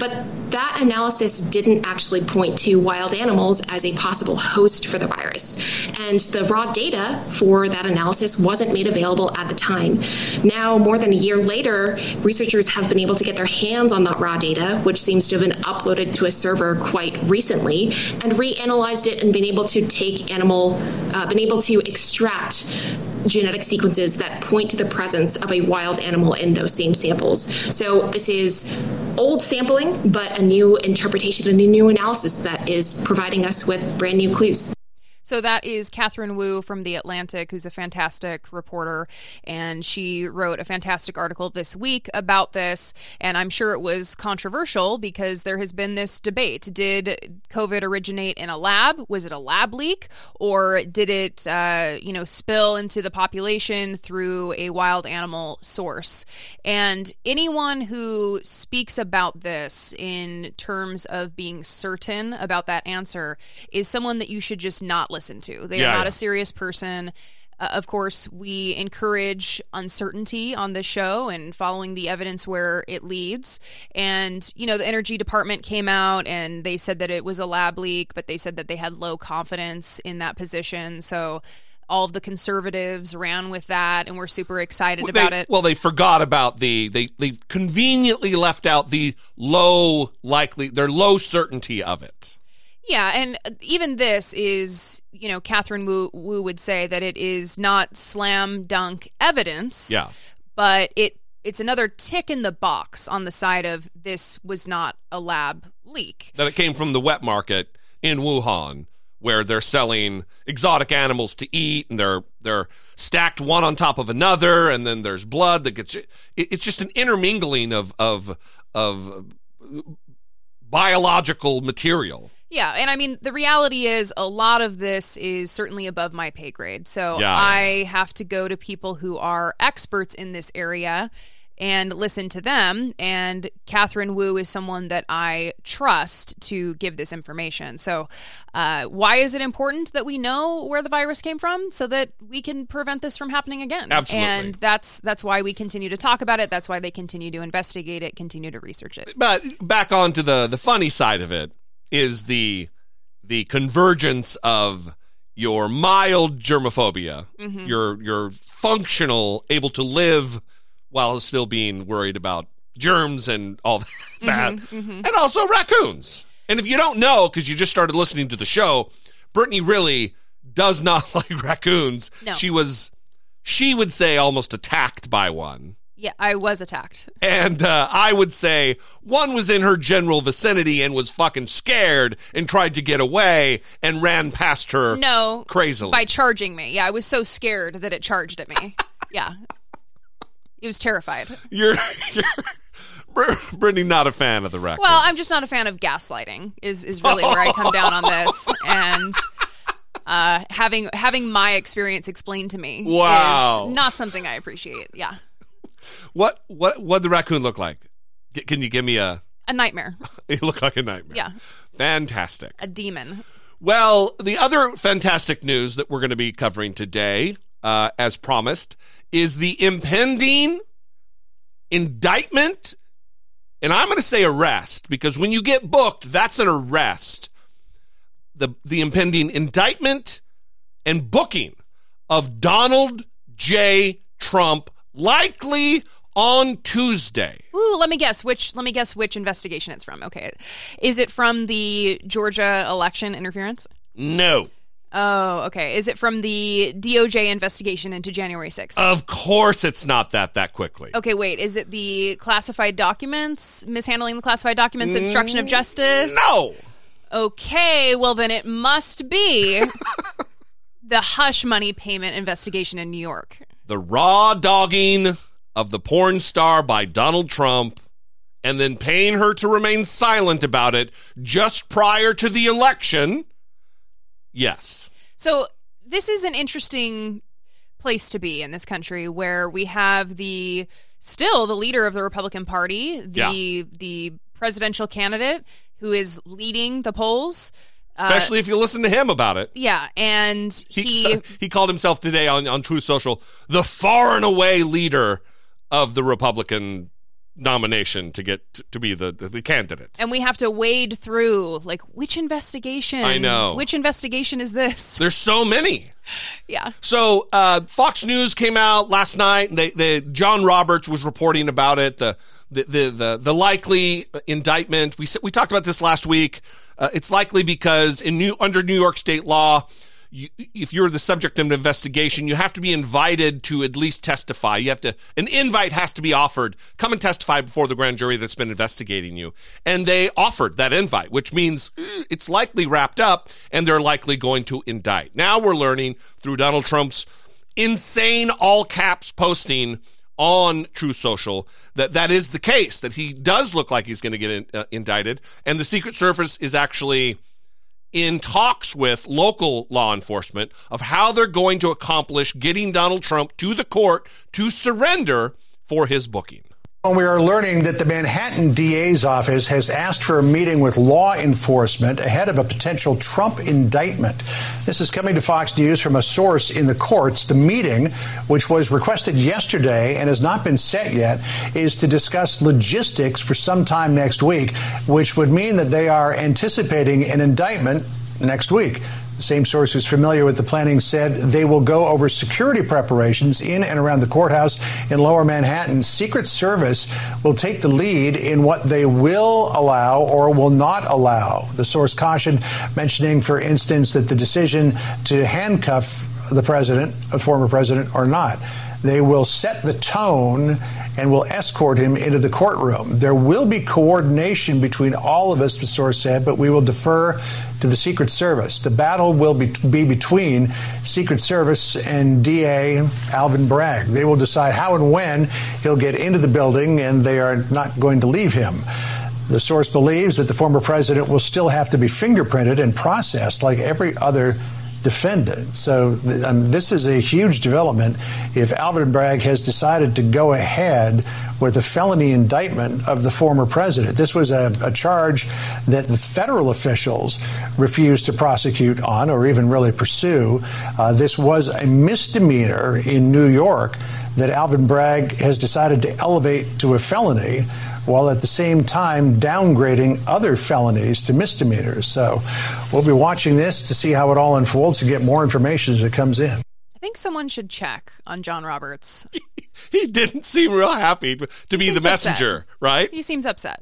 that analysis didn't actually point to wild animals as a possible host for the virus. And the raw data for that analysis wasn't made available at the time. Now, more than a year later, researchers have been able to get their hands on that raw data, which seems to have been uploaded to a server quite recently, and reanalyzed it and been able to take animal, uh, been able to extract genetic sequences that point to the presence of a wild animal in those same samples. So this is old sampling, but a new interpretation and a new analysis that is providing us with brand new clues. So that is Catherine Wu from The Atlantic, who's a fantastic reporter, and she wrote a fantastic article this week about this, and I'm sure it was controversial because there has been this debate. Did COVID originate in a lab? Was it a lab leak? Or did it, uh, you know, spill into the population through a wild animal source? And anyone who speaks about this in terms of being certain about that answer is someone that you should just not listen listen to. They yeah, are not yeah. a serious person. Uh, of course, we encourage uncertainty on this show and following the evidence where it leads. And, you know, the Energy Department came out and they said that it was a lab leak, but they said that they had low confidence in that position. So all of the conservatives ran with that and were super excited well, about they, it. Well, they forgot about the, they, they conveniently left out the low likely, their low certainty of it. Yeah, and even this is, you know, Catherine Wu, Wu would say that it is not slam dunk evidence. Yeah. But it it's another tick in the box on the side of this was not a lab leak. That it came from the wet market in Wuhan, where they're selling exotic animals to eat, and they're they're stacked one on top of another, and then there's blood that gets. It, it's just an intermingling of of of biological material. Yeah, and I mean, the reality is a lot of this is certainly above my pay grade. So yeah, I yeah. have to go to people who are experts in this area and listen to them. And Catherine Wu is someone that I trust to give this information. So uh, why is it important that we know where the virus came from so that we can prevent this from happening again? Absolutely. And that's that's why we continue to talk about it. That's why they continue to investigate it, continue to research it. But back on to the, the funny side of it. Is the the convergence of your mild germophobia, mm-hmm. your your functional, able to live while still being worried about germs and all that, mm-hmm, mm-hmm. and also raccoons. And if you don't know, because you just started listening to the show, Brittany really does not like raccoons. No. She was, she would say, almost attacked by one. Yeah, I was attacked. And uh, I would say one was in her general vicinity and was fucking scared and tried to get away and ran past her no, crazily. By charging me. Yeah, I was so scared that it charged at me. Yeah. It was terrified. You're, you're Brittany, not a fan of the raccoons. Well, I'm just not a fan of gaslighting is, is really where I come down on this. And uh, having having my experience explained to me wow. is not something I appreciate. Yeah. What what what the raccoon look like? G- can you give me a a nightmare? It looked like a nightmare. Yeah, fantastic. A demon. Well, the other fantastic news that we're going to be covering today, uh, as promised, is the impending indictment, and I'm going to say arrest because when you get booked, that's an arrest. The the impending indictment and booking of Donald J. Trump. Likely on Tuesday. Ooh, let me guess which let me guess which investigation it's from. Okay. Is it from the Georgia election interference? No. Oh, okay. Is it from the D O J investigation into January sixth? Of course it's not that that quickly. Okay, wait. Is it the classified documents, mishandling the classified documents, obstruction of justice? No. Okay, well then it must be the hush money payment investigation in New York. The raw dogging of the porn star by Donald Trump and then paying her to remain silent about it just prior to the election. Yes. So this is an interesting place to be in this country where we have the still the leader of the Republican Party, the yeah. the presidential candidate who is leading the polls. Especially uh, if you listen to him about it. Yeah, and he... He, he called himself today on, on Truth Social the far and away leader of the Republican nomination to get t- to be the, the the candidate. And we have to wade through, like, which investigation? I know. Which investigation is this? There's so many. Yeah. So uh, Fox News came out last night. And they, they, John Roberts was reporting about it. The the the the, the likely indictment. We we talked about this last week. Uh, it's likely because in new under New York state law, you, if you're the subject of an investigation, you have to be invited to at least testify. You have to, an invite has to be offered. Come and testify before the grand jury that's been investigating you. And they offered that invite, which means it's likely wrapped up and they're likely going to indict. Now we're learning through Donald Trump's insane all caps posting on Truth Social that that is the case, that he does look like he's going to get in, uh, indicted. And the Secret Service is actually in talks with local law enforcement of how they're going to accomplish getting Donald Trump to the court to surrender for his booking. We are learning that the Manhattan D A's office has asked for a meeting with law enforcement ahead of a potential Trump indictment. This is coming to Fox News from a source in the courts. The meeting, which was requested yesterday and has not been set yet, is to discuss logistics for sometime next week, which would mean that they are anticipating an indictment next week. The same source who's familiar with the planning said they will go over security preparations in and around the courthouse in Lower Manhattan. Secret Service will take the lead in what they will allow or will not allow. The source cautioned, mentioning, for instance, that the decision to handcuff the president, a former president, or not, they will set the tone and will escort him into the courtroom. There will be coordination between all of us, the source said, but we will defer to the Secret Service. The battle will be, be between Secret Service and D A Alvin Bragg. They will decide how and when he'll get into the building, and they are not going to leave him. The source believes that the former president will still have to be fingerprinted and processed like every other defendant. So um, this is a huge development if Alvin Bragg has decided to go ahead with a felony indictment of the former president. This was a, a charge that the federal officials refused to prosecute on or even really pursue. Uh, this was a misdemeanor in New York that Alvin Bragg has decided to elevate to a felony, while at the same time downgrading other felonies to misdemeanors. So we'll be watching this to see how it all unfolds, to get more information as it comes in. I think someone should check on John Roberts. He didn't seem real happy to He be the messenger, upset. right? He seems upset.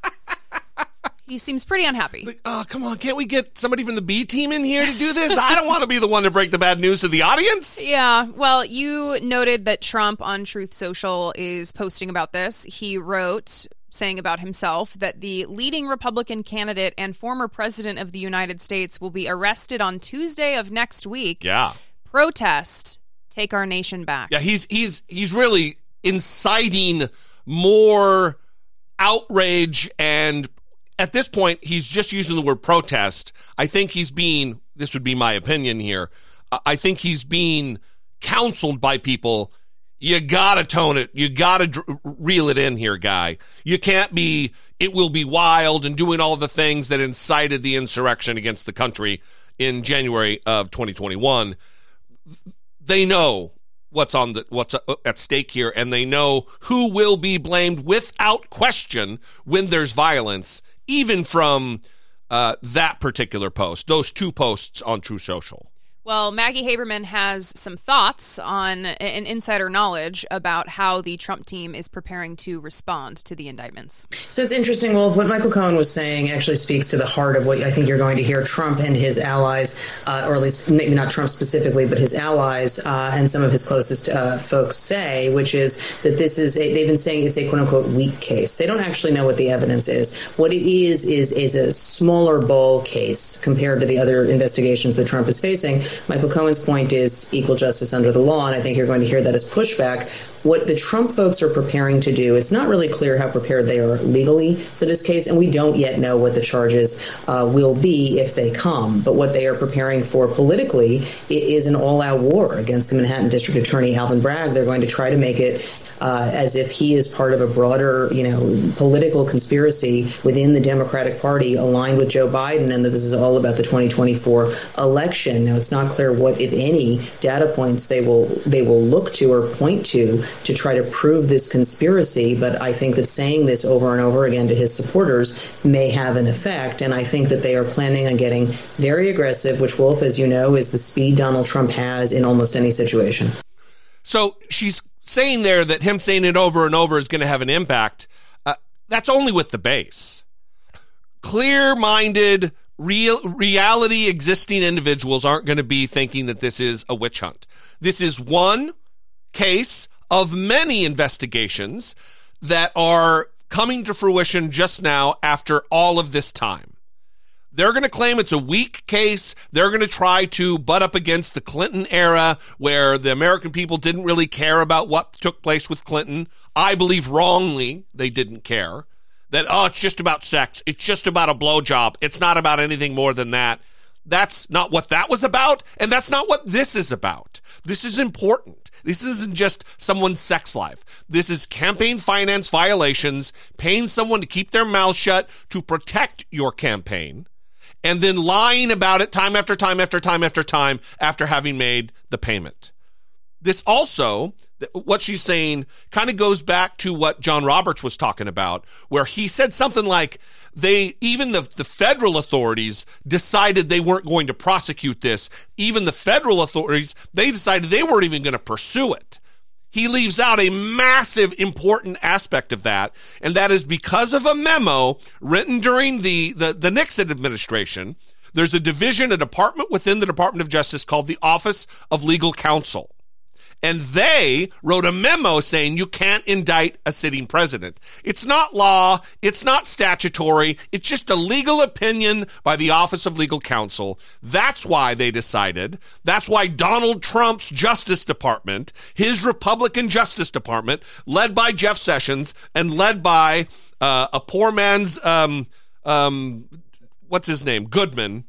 He seems pretty unhappy. It's like, oh, come on, can't we get somebody from the B team in here to do this? I don't want to be the one to break the bad news to the audience. Yeah, well, you noted that Trump on Truth Social is posting about this. He wrote, saying about himself, that the leading Republican candidate and former president of the United States will be arrested on Tuesday of next week. Yeah. Protest, take our nation back. Yeah, he's he's he's really inciting more outrage, and at this point, he's just using the word protest. I think he's being, this would be my opinion here, I think he's being counseled by people. You gotta tone it. You gotta dr- reel it in here, guy. You can't be, it will be wild and doing all the things that incited the insurrection against the country in January of twenty twenty-one. They know what's on the, what's at stake here, and they know who will be blamed without question when there's violence, even from uh, that particular post, those two posts on Truth Social. Well, Maggie Haberman has some thoughts on an insider knowledge about how the Trump team is preparing to respond to the indictments. So it's interesting. Well, what Michael Cohen was saying actually speaks to the heart of what I think you're going to hear Trump and his allies, uh, or at least maybe not Trump specifically, but his allies uh, and some of his closest uh, folks say, which is that this is a, they've been saying it's a quote unquote weak case. They don't actually know what the evidence is. What it is is is a smaller ball case compared to the other investigations that Trump is facing. Michael Cohen's point is equal justice under the law, and I think you're going to hear that as pushback. What the Trump folks are preparing to do, it's not really clear how prepared they are legally for this case, and we don't yet know what the charges uh, will be if they come. But what they are preparing for politically is an all-out war against the Manhattan District Attorney, Alvin Bragg. They're going to try to make it Uh, as if he is part of a broader, you know, political conspiracy within the Democratic Party aligned with Joe Biden, and that this is all about the twenty twenty-four election. Now, it's not clear what, if any, data points they will they will look to or point to to try to prove this conspiracy. But I think that saying this over and over again to his supporters may have an effect. And I think that they are planning on getting very aggressive, which, Wolf, as you know, is the speed Donald Trump has in almost any situation. So she's saying there that him saying it over and over is going to have an impact. Uh, that's only with the base. Clear-minded, real reality existing individuals aren't going to be thinking that this is a witch hunt. This is one case of many investigations that are coming to fruition just now after all of this time. They're going to claim it's a weak case. They're going to try to butt up against the Clinton era where the American people didn't really care about what took place with Clinton. I believe wrongly they didn't care. That, oh, it's just about sex. It's just about a blowjob. It's not about anything more than that. That's not what that was about, and that's not what this is about. This is important. This isn't just someone's sex life. This is campaign finance violations, paying someone to keep their mouth shut to protect your campaign, and then lying about it time after time after time after time after having made the payment. This also, what she's saying, kind of goes back to what John Roberts was talking about, where he said something like, they, even the, the federal authorities decided they weren't going to prosecute this. Even the federal authorities, they decided they weren't even going to pursue it. He leaves out a massive, important aspect of that, and that is because of a memo written during the, the, the Nixon administration. There's a division, a department within the Department of Justice called the Office of Legal Counsel. And they wrote a memo saying you can't indict a sitting president. It's not law. It's not statutory. It's just a legal opinion by the Office of Legal Counsel. That's why they decided. That's why Donald Trump's Justice Department, his Republican Justice Department, led by Jeff Sessions and led by uh, a poor man's, um, um, what's his name? Goodman.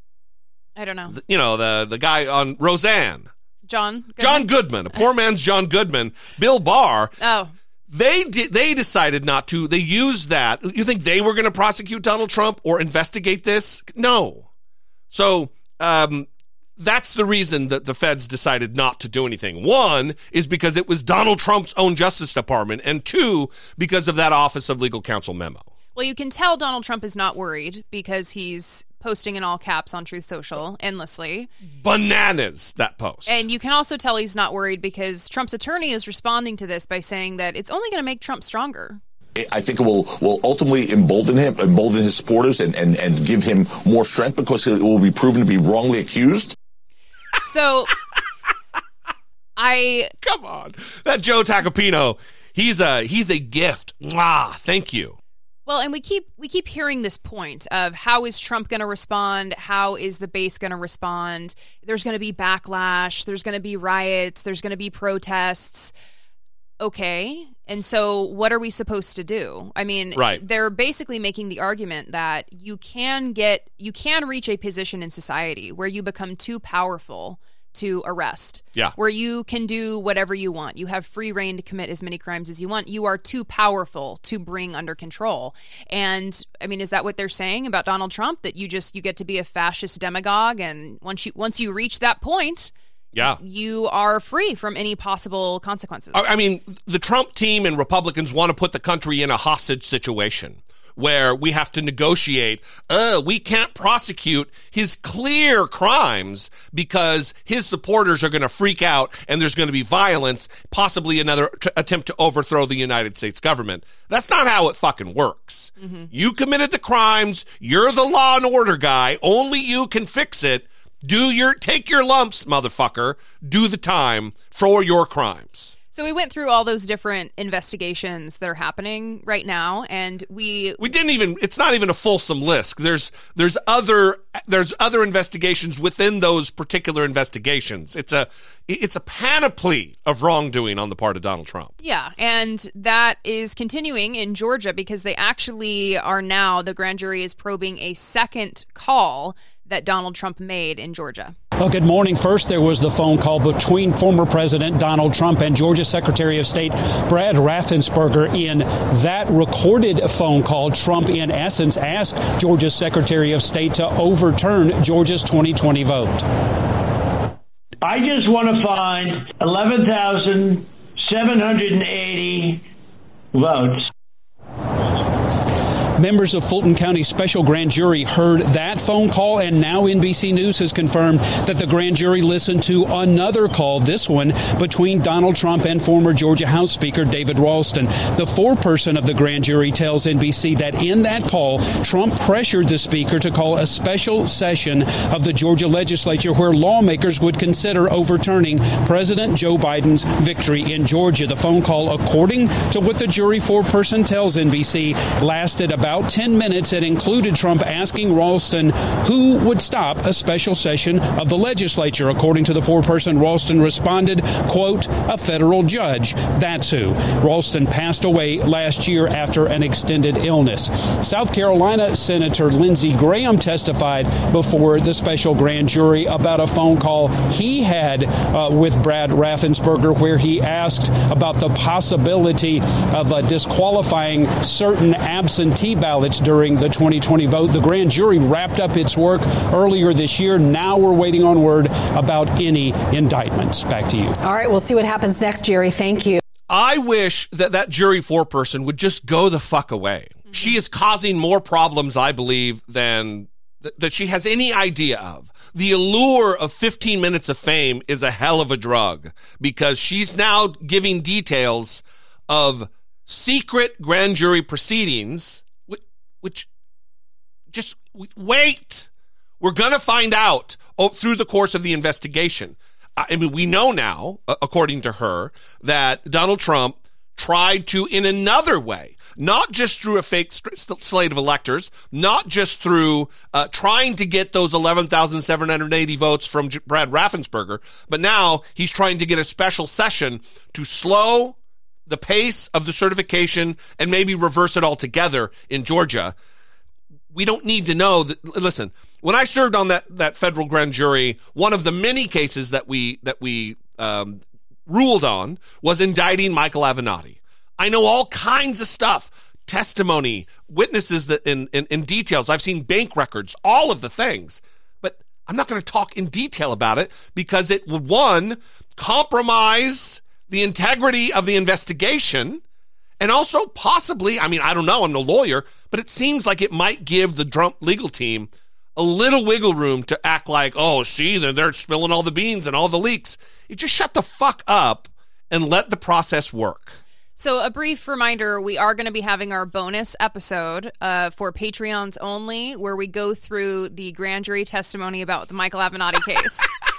I don't know. You know, the, the guy on Roseanne. John Goodman? John Goodman, a poor man's John Goodman, Bill Barr. Oh. They did. They decided not to. They used that. You think they were going to prosecute Donald Trump or investigate this? No. So um, that's the reason that the feds decided not to do anything. One is because it was Donald Trump's own Justice Department, and two, because of that Office of Legal Counsel memo. Well, you can tell Donald Trump is not worried because he's posting in all caps on Truth Social endlessly. Bananas, that post. And you can also tell he's not worried because Trump's attorney is responding to this by saying that it's only going to make Trump stronger. I think it will, will ultimately embolden him, embolden his supporters, and, and, and give him more strength because it will be proven to be wrongly accused. So, I... Come on. That Joe Tacopino, he's a, he's a gift. Mwah, thank you. Well, and we keep we keep hearing this point of how is Trump going to respond? How is the base going to respond? There's going to be backlash. There's going to be riots. There's going to be protests. Okay. And so what are we supposed to do? I mean, right. They're basically making the argument that you can get you can reach a position in society where you become too powerful to arrest. Yeah. Where you can do whatever you want. You have free reign to commit as many crimes as you want. You are too powerful to bring under control. And I mean, is that what they're saying about Donald Trump? That you just you get to be a fascist demagogue, and once you once you reach that point, yeah, you are free from any possible consequences. I mean, the Trump team and Republicans want to put the country in a hostage situation where we have to negotiate, uh, we can't prosecute his clear crimes because his supporters are going to freak out and there's going to be violence, possibly another t- attempt to overthrow the United States government. That's not how it fucking works. Mm-hmm. You committed the crimes. You're the law and order guy. Only you can fix it. Do your, take your lumps, motherfucker. Do the time for your crimes. So we went through all those different investigations that are happening right now, and we we didn't even. It's not even a fulsome list. There's there's other there's other investigations within those particular investigations. It's a it's a panoply of wrongdoing on the part of Donald Trump. Yeah, and that is continuing in Georgia because they actually are now, the grand jury is probing a second call that Donald Trump made in Georgia. Well, good morning. First, there was the phone call between former President Donald Trump and Georgia Secretary of State Brad Raffensperger. In that recorded phone call, Trump, in essence, asked Georgia's Secretary of State to overturn Georgia's twenty twenty vote. I just want to find eleven thousand seven hundred eighty votes. Members of Fulton County Special Grand Jury heard that phone call, and now N B C News has confirmed that the grand jury listened to another call, this one between Donald Trump and former Georgia House Speaker David Ralston. The foreperson of the grand jury tells N B C that in that call, Trump pressured the speaker to call a special session of the Georgia legislature where lawmakers would consider overturning President Joe Biden's victory in Georgia. The phone call, according to what the jury foreperson tells N B C, lasted about About ten minutes. It included Trump asking Ralston who would stop a special session of the legislature. According to the foreperson, Ralston responded, quote, a federal judge. That's who. Ralston passed away last year after an extended illness. South Carolina Senator Lindsey Graham testified before the special grand jury about a phone call he had uh, with Brad Raffensperger, where he asked about the possibility of uh, disqualifying certain absentee ballots during the twenty twenty vote. The grand jury wrapped up its work earlier this year. Now we're waiting on word about any indictments. Back to you. All right, we'll see what happens next, Jerry. Thank you. I wish that that jury foreperson would just go the fuck away. Mm-hmm. She is causing more problems, I believe, than th- that she has any idea of. The allure of fifteen minutes of fame is a hell of a drug, because she's now giving details of secret grand jury proceedings, which, which just wait. We're going to find out oh, through the course of the investigation. I mean, we know now, according to her, that Donald Trump tried to, in another way, not just through a fake slate of electors, not just through uh, trying to get those eleven thousand seven hundred eighty votes from J- Brad Raffensperger, but now he's trying to get a special session to slow the pace of the certification and maybe reverse it altogether in Georgia. We don't need to know that. Listen, when I served on that, that federal grand jury, one of the many cases that we, that we, um, ruled on was indicting Michael Avenatti. I know all kinds of stuff, testimony, witnesses that in, in, in details. I've seen bank records, all of the things, but I'm not going to talk in detail about it because it would, one, compromise the integrity of the investigation, and also possibly, I mean, I don't know, I'm no lawyer, but it seems like it might give the Trump legal team a little wiggle room to act like, oh, see, they're, they're spilling all the beans and all the leaks. You just shut the fuck up and let the process work. So a brief reminder, we are going to be having our bonus episode uh, for Patreons only, where we go through the grand jury testimony about the Michael Avenatti case.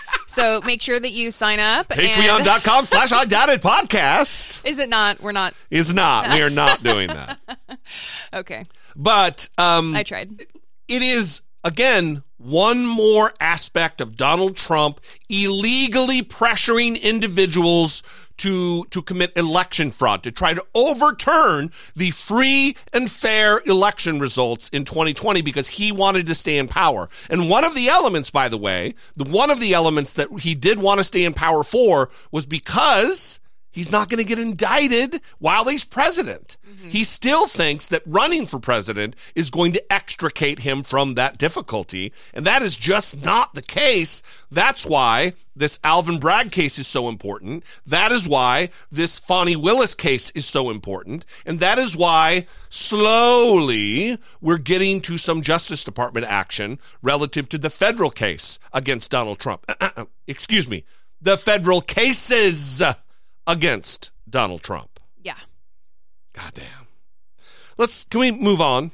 So make sure that you sign up. Patreon.com and... slash I Doubted Podcast. Is it not? We're not. Is not. We are not doing that. Okay. But um, I tried. It is, again, one more aspect of Donald Trump illegally pressuring individuals to to commit election fraud, to try to overturn the free and fair election results in twenty twenty because he wanted to stay in power. And one of the elements, by the way, the one of the elements that he did want to stay in power for was because he's not going to get indicted while he's president. Mm-hmm. He still thinks that running for president is going to extricate him from that difficulty, and that is just not the case. That's why this Alvin Bragg case is so important. That is why this Fani Willis case is so important, and that is why slowly we're getting to some Justice Department action relative to the federal case against Donald Trump. Uh-uh, excuse me, the federal cases against Donald Trump. Yeah. Goddamn. Let's, can we move on?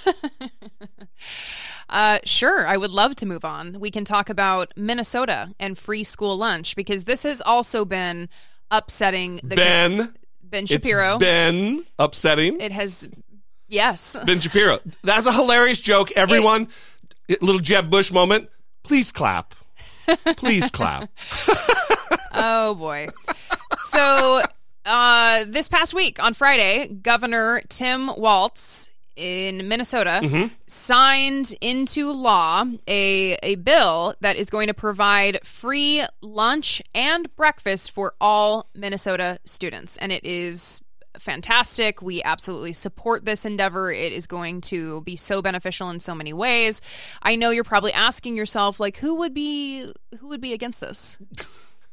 uh, sure. I would love to move on. We can talk about Minnesota and free school lunch, because this has also been upsetting the Ben. Con- Ben Shapiro. It's been upsetting. It has, yes. Ben Shapiro. That's a hilarious joke. Everyone, it, little Jeb Bush moment. Please clap. Please clap. Oh, boy. So uh, this past week on Friday, Governor Tim Walz in Minnesota mm-hmm. signed into law a, a bill that is going to provide free lunch and breakfast for all Minnesota students. And it is fantastic. We absolutely support this endeavor. It is going to be so beneficial in so many ways. I know you're probably asking yourself, like, who would be who would be against this?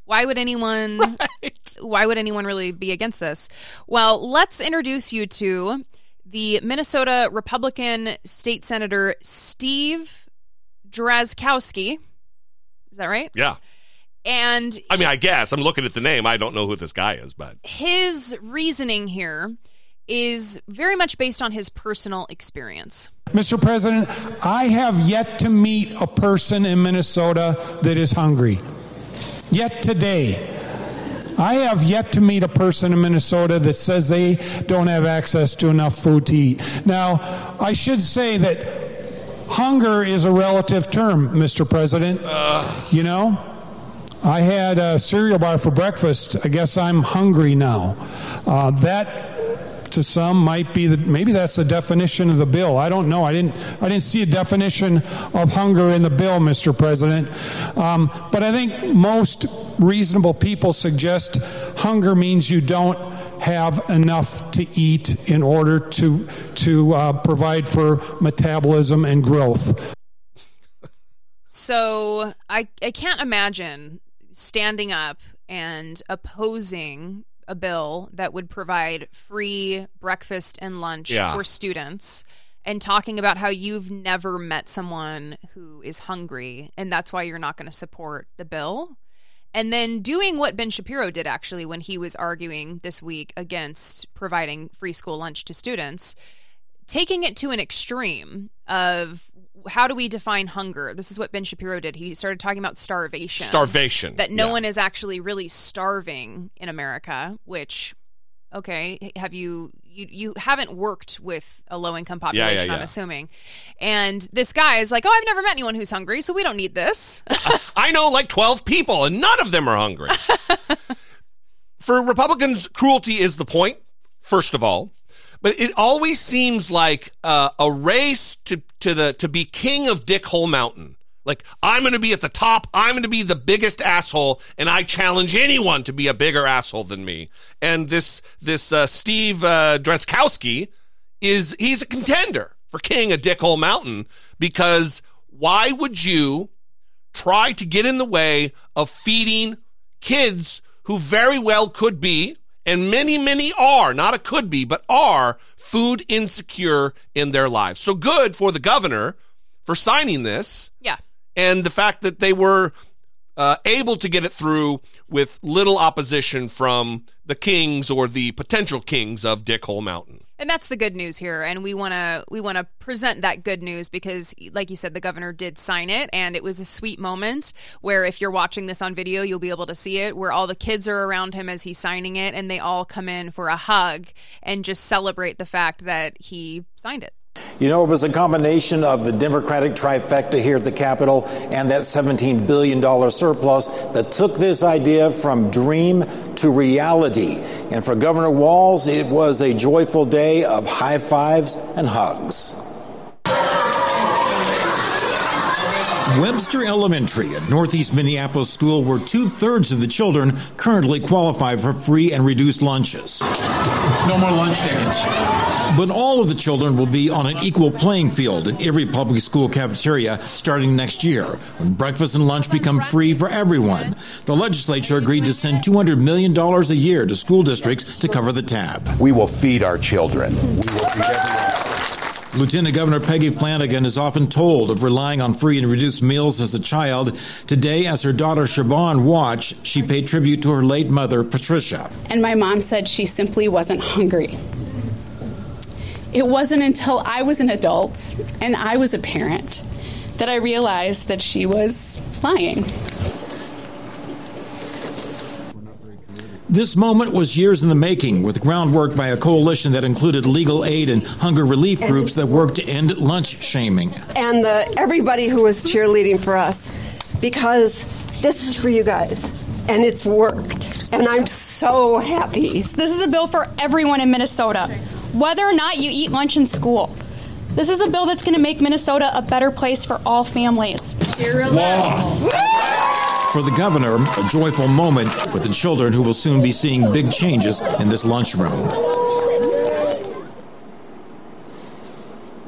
Why would anyone right. why would anyone really be against this? Well, let's introduce you to the Minnesota Republican State Senator Steve Drazkowski. Is that right? Yeah. And I mean, I guess I'm looking at the name. I don't know who this guy is, but his reasoning here is very much based on his personal experience. Mister President, I have yet to meet a person in Minnesota that is hungry. Yet today, I have yet to meet a person in Minnesota that says they don't have access to enough food to eat. Now, I should say that hunger is a relative term, Mister President. Uh. You know, I had a cereal bar for breakfast. I guess I'm hungry now. Uh, that... to some might be that maybe that's the definition of the bill. I don't know. I didn't I didn't see a definition of hunger in the bill, Mister President. Um, but I think most reasonable people suggest hunger means you don't have enough to eat in order to to uh, provide for metabolism and growth. So I I can't imagine standing up and opposing a bill that would provide free breakfast and lunch yeah. for students and talking about how you've never met someone who is hungry and that's why you're not going to support the bill. And then doing what Ben Shapiro did actually when he was arguing this week against providing free school lunch to students, taking it to an extreme of how do we define hunger? This is what Ben Shapiro did. He started talking about starvation. Starvation. That no yeah. one is actually really starving in America, which, okay, have you, you, you haven't worked with a low-income population, yeah, yeah, yeah. I'm assuming. And this guy is like, oh, I've never met anyone who's hungry, so we don't need this. I know like twelve people, and none of them are hungry. For Republicans, cruelty is the point, first of all. But it always seems like uh, a race to to the to be king of Dick Hole Mountain. Like, I'm going to be at the top. I'm going to be the biggest asshole, and I challenge anyone to be a bigger asshole than me. And this this uh, Steve uh, Drazkowski is he's a contender for king of Dick Hole Mountain, because why would you try to get in the way of feeding kids who very well could be, and many, many are, not a could be, but are food insecure in their lives? So good for the governor for signing this. Yeah. And the fact that they were uh, able to get it through with little opposition from the kings or the potential kings of Dick Hole Mountain. And that's the good news here, and we want to we want to present that good news because, like you said, the governor did sign it, and it was a sweet moment where if you're watching this on video, you'll be able to see it, where all the kids are around him as he's signing it, and they all come in for a hug and just celebrate the fact that he signed it. You know, it was a combination of the Democratic trifecta here at the Capitol and that seventeen billion dollars surplus that took this idea from dream to reality. And for Governor Walz, it was a joyful day of high fives and hugs. Webster Elementary, a northeast Minneapolis school where two-thirds of the children currently qualify for free and reduced lunches. No more lunch tickets. But all of the children will be on an equal playing field in every public school cafeteria starting next year, when breakfast and lunch become free for everyone. The legislature agreed to send two hundred million dollars a year to school districts to cover the tab. We will feed our children. We will feed everyone. Lieutenant Governor Peggy Flanagan is often told of relying on free and reduced meals as a child. Today, as her daughter Siobhan watched, she paid tribute to her late mother, Patricia. And my mom said she simply wasn't hungry. It wasn't until I was an adult and I was a parent that I realized that she was lying. This moment was years in the making, with groundwork by a coalition that included legal aid and hunger relief groups that worked to end lunch shaming. And the, everybody who was cheerleading for us, because this is for you guys, and it's worked. And I'm so happy. This is a bill for everyone in Minnesota, whether or not you eat lunch in school. This is a bill that's going to make Minnesota a better place for all families. For the governor, a joyful moment with the children who will soon be seeing big changes in this lunchroom. And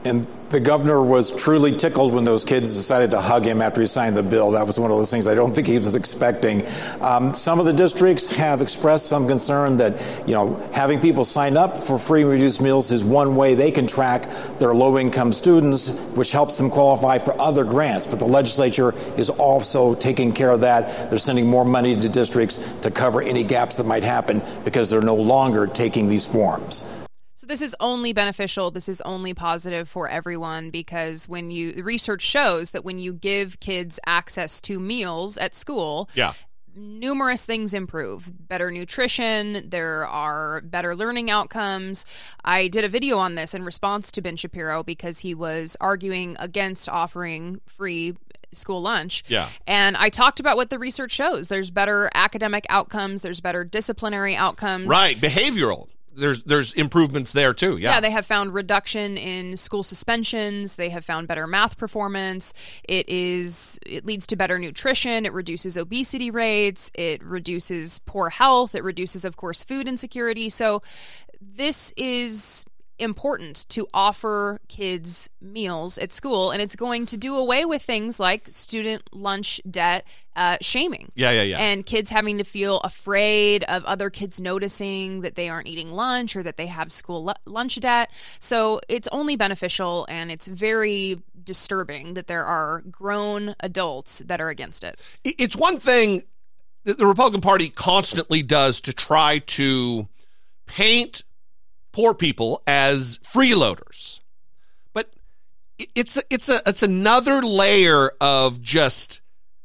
The governor was truly tickled when those kids decided to hug him after he signed the bill. That was one of those things I don't think he was expecting. Um, some of the districts have expressed some concern that, you know, having people sign up for free and reduced meals is one way they can track their low-income students, which helps them qualify for other grants. But the legislature is also taking care of that. They're sending more money to districts to cover any gaps that might happen because they're no longer taking these forms. So this is only beneficial. This is only positive for everyone, because when you the research shows that when you give kids access to meals at school, yeah. numerous things improve. Better nutrition, there are better learning outcomes. I did a video on this in response to Ben Shapiro because he was arguing against offering free school lunch. Yeah. And I talked about what the research shows. There's better academic outcomes, there's better disciplinary outcomes. Right, behavioral. There's there's improvements there too. Yeah. Yeah, they have found reduction in school suspensions. They have found better math performance. It is it leads to better nutrition. It reduces obesity rates. It reduces poor health. It reduces, of course, food insecurity. So this is important to offer kids meals at school, and it's going to do away with things like student lunch debt uh, shaming. Yeah, yeah, yeah. And kids having to feel afraid of other kids noticing that they aren't eating lunch or that they have school lu- lunch debt. So it's only beneficial, and it's very disturbing that there are grown adults that are against it. It's one thing that the Republican Party constantly does to try to paint poor people as freeloaders, but it's it's a it's another layer of just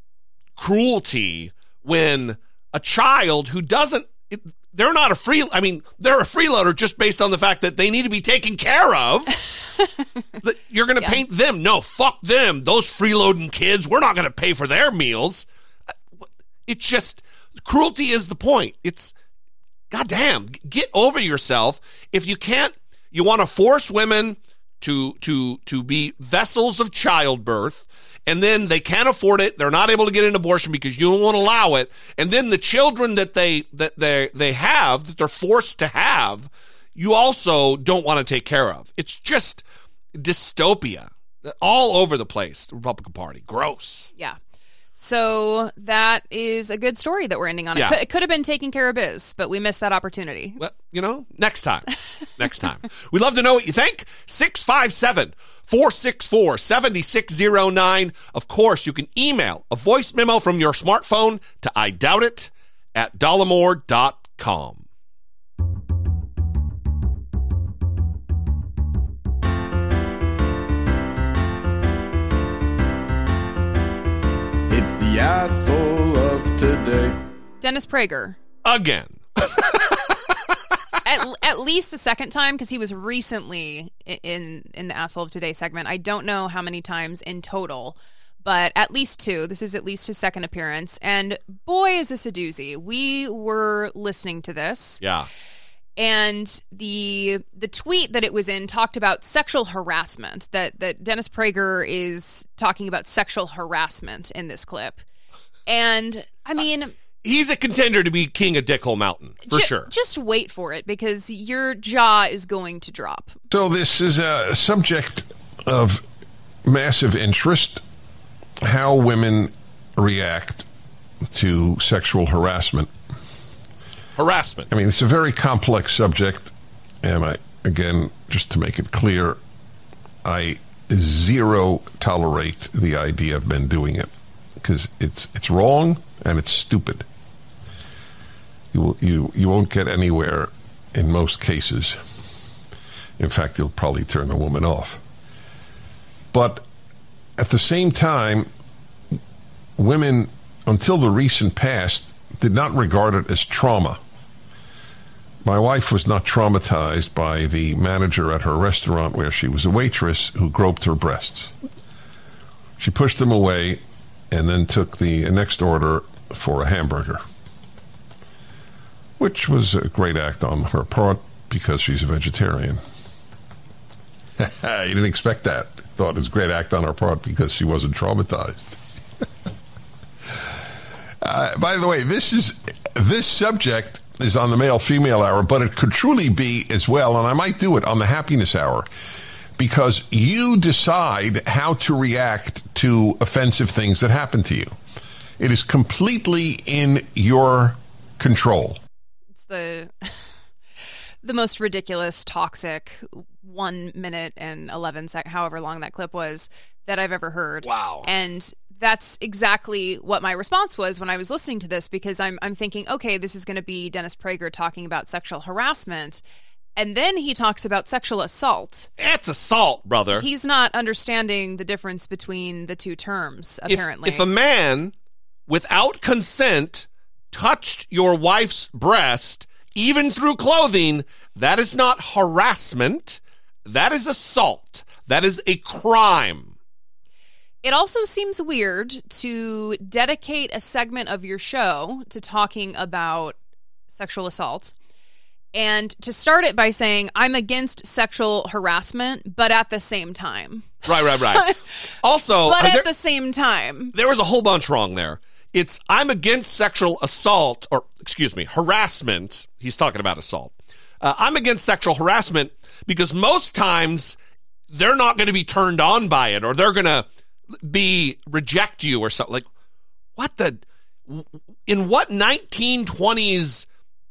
cruelty when a child who doesn't it, they're not a free I mean they're a freeloader just based on the fact that they need to be taken care of. You're going to yeah. paint them. No, fuck them. Those freeloading kids. We're not going to pay for their meals. It's just cruelty is the point. It's God damn, get over yourself. If you can't, you want to force women to to to be vessels of childbirth, and then they can't afford it. They're not able to get an abortion because you don't want to allow it. And then the children that they that they they have, that they're forced to have, you also don't want to take care of. It's just dystopia all over the place, the Republican Party. Gross. Yeah. So that is a good story that we're ending on. Yeah. It, could, it could have been taking care of biz, but we missed that opportunity. Well, you know, next time. Next time. We'd love to know what you think. six five seven, four six four, seven six zero nine. Of course, you can email a voice memo from your smartphone to I doubt it at dollemore dot com. It's the asshole of today. Dennis Prager. Again. at, at least the second time, because he was recently in, in the asshole of today segment. I don't know how many times in total, but at least two. This is at least his second appearance. And boy, is this a doozy. We were listening to this. Yeah. And the the tweet that it was in talked about sexual harassment, that, that Dennis Prager is talking about sexual harassment in this clip. And, I mean... Uh, he's a contender to be king of Dickhole Mountain, for ju- sure. Just wait for it, because your jaw is going to drop. So this is a subject of massive interest, how women react to sexual harassment. Harassment. I mean, it's a very complex subject, and I, again, just to make it clear, I zero tolerate the idea of men doing it, because it's it's wrong and it's stupid. You will, you you won't get anywhere in most cases. In fact, you'll probably turn the woman off. But at the same time, women, until the recent past, did not regard it as trauma. My wife was not traumatized by the manager at her restaurant where she was a waitress who groped her breasts. She pushed them away and then took the next order for a hamburger, which was a great act on her part because she's a vegetarian. You didn't expect that. Thought it was a great act on her part because she wasn't traumatized. Uh, by the way, this is this subject is on the male-female hour, but it could truly be as well, and I might do it on the happiness hour, because you decide how to react to offensive things that happen to you. It is completely in your control. It's the the most ridiculous, toxic one minute and eleven sec, however long that clip was, that I've ever heard. Wow. And that's exactly what my response was when I was listening to this, because I'm I'm thinking, okay, this is going to be Dennis Prager talking about sexual harassment. And then he talks about sexual assault. It's assault, brother. He's not understanding the difference between the two terms, apparently. If, if a man, without consent, touched your wife's breast, even through clothing, that is not harassment. That is assault. That is a crime. It also seems weird to dedicate a segment of your show to talking about sexual assault, and to start it by saying, I'm against sexual harassment, but at the same time. Right, right, right. Also, but at there, the same time. There was a whole bunch wrong there. It's, I'm against sexual assault, or excuse me, harassment. He's talking about assault. Uh, I'm against sexual harassment because most times they're not going to be turned on by it, or they're going to be reject you or something. Like, what the, in what nineteen twenties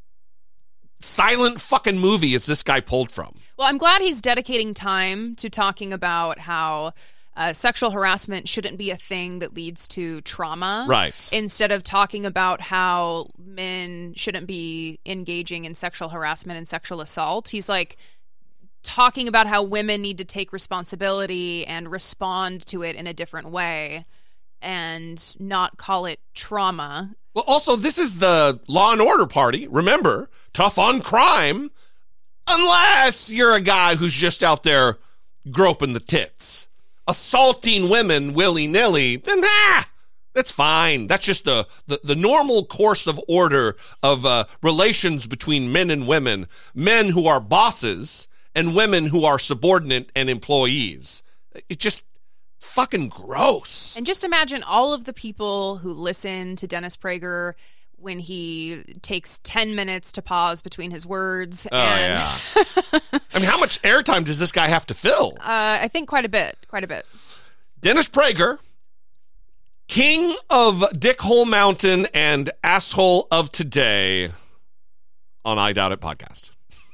silent fucking movie is this guy pulled from? Well, I'm glad he's dedicating time to talking about how uh, sexual harassment shouldn't be a thing that leads to trauma. Right. Instead of talking about how men shouldn't be engaging in sexual harassment and sexual assault. He's like talking about how women need to take responsibility and respond to it in a different way and not call it trauma. Well, also, this is the Law and Order party. Remember, tough on crime, unless you're a guy who's just out there groping the tits, assaulting women willy-nilly. Then ah, that's fine. That's just the the, the normal course of order of uh, relations between men and women, men who are bosses and women who are subordinate and employees. It just fucking gross. And just imagine all of the people who listen to Dennis Prager when he takes ten minutes to pause between his words. Oh, and yeah. I mean, how much airtime does this guy have to fill? Uh, I think quite a bit. Quite a bit. Dennis Prager, king of Dickhole Mountain and asshole of today on I Doubt It podcast.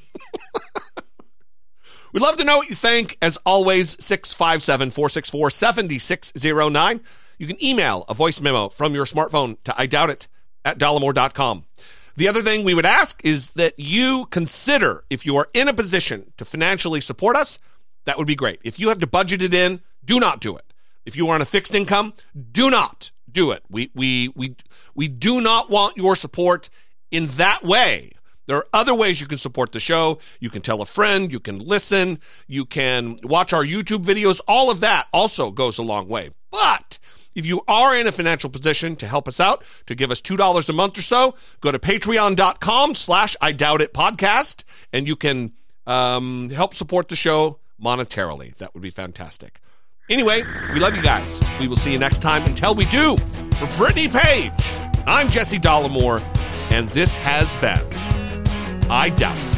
We'd love to know what you think. As always, six five seven, four six four, seven six zero nine. You can email a voice memo from your smartphone to I doubt it at dollemore dot com. The other thing we would ask is that you consider, if you are in a position to financially support us, that would be great. If you have to budget it in, do not do it. If you are on a fixed income, do not do it. We we we we do not want your support in that way. There are other ways you can support the show. You can tell a friend, you can listen, you can watch our YouTube videos. All of that also goes a long way. But if you are in a financial position to help us out, to give us two dollars a month or so, go to patreon.com slash I doubt it podcast, and you can um, help support the show monetarily. That would be fantastic. Anyway, we love you guys. We will see you next time. Until we do, for Brittany Page, I'm Jesse Dollemore, and this has been I Doubt It.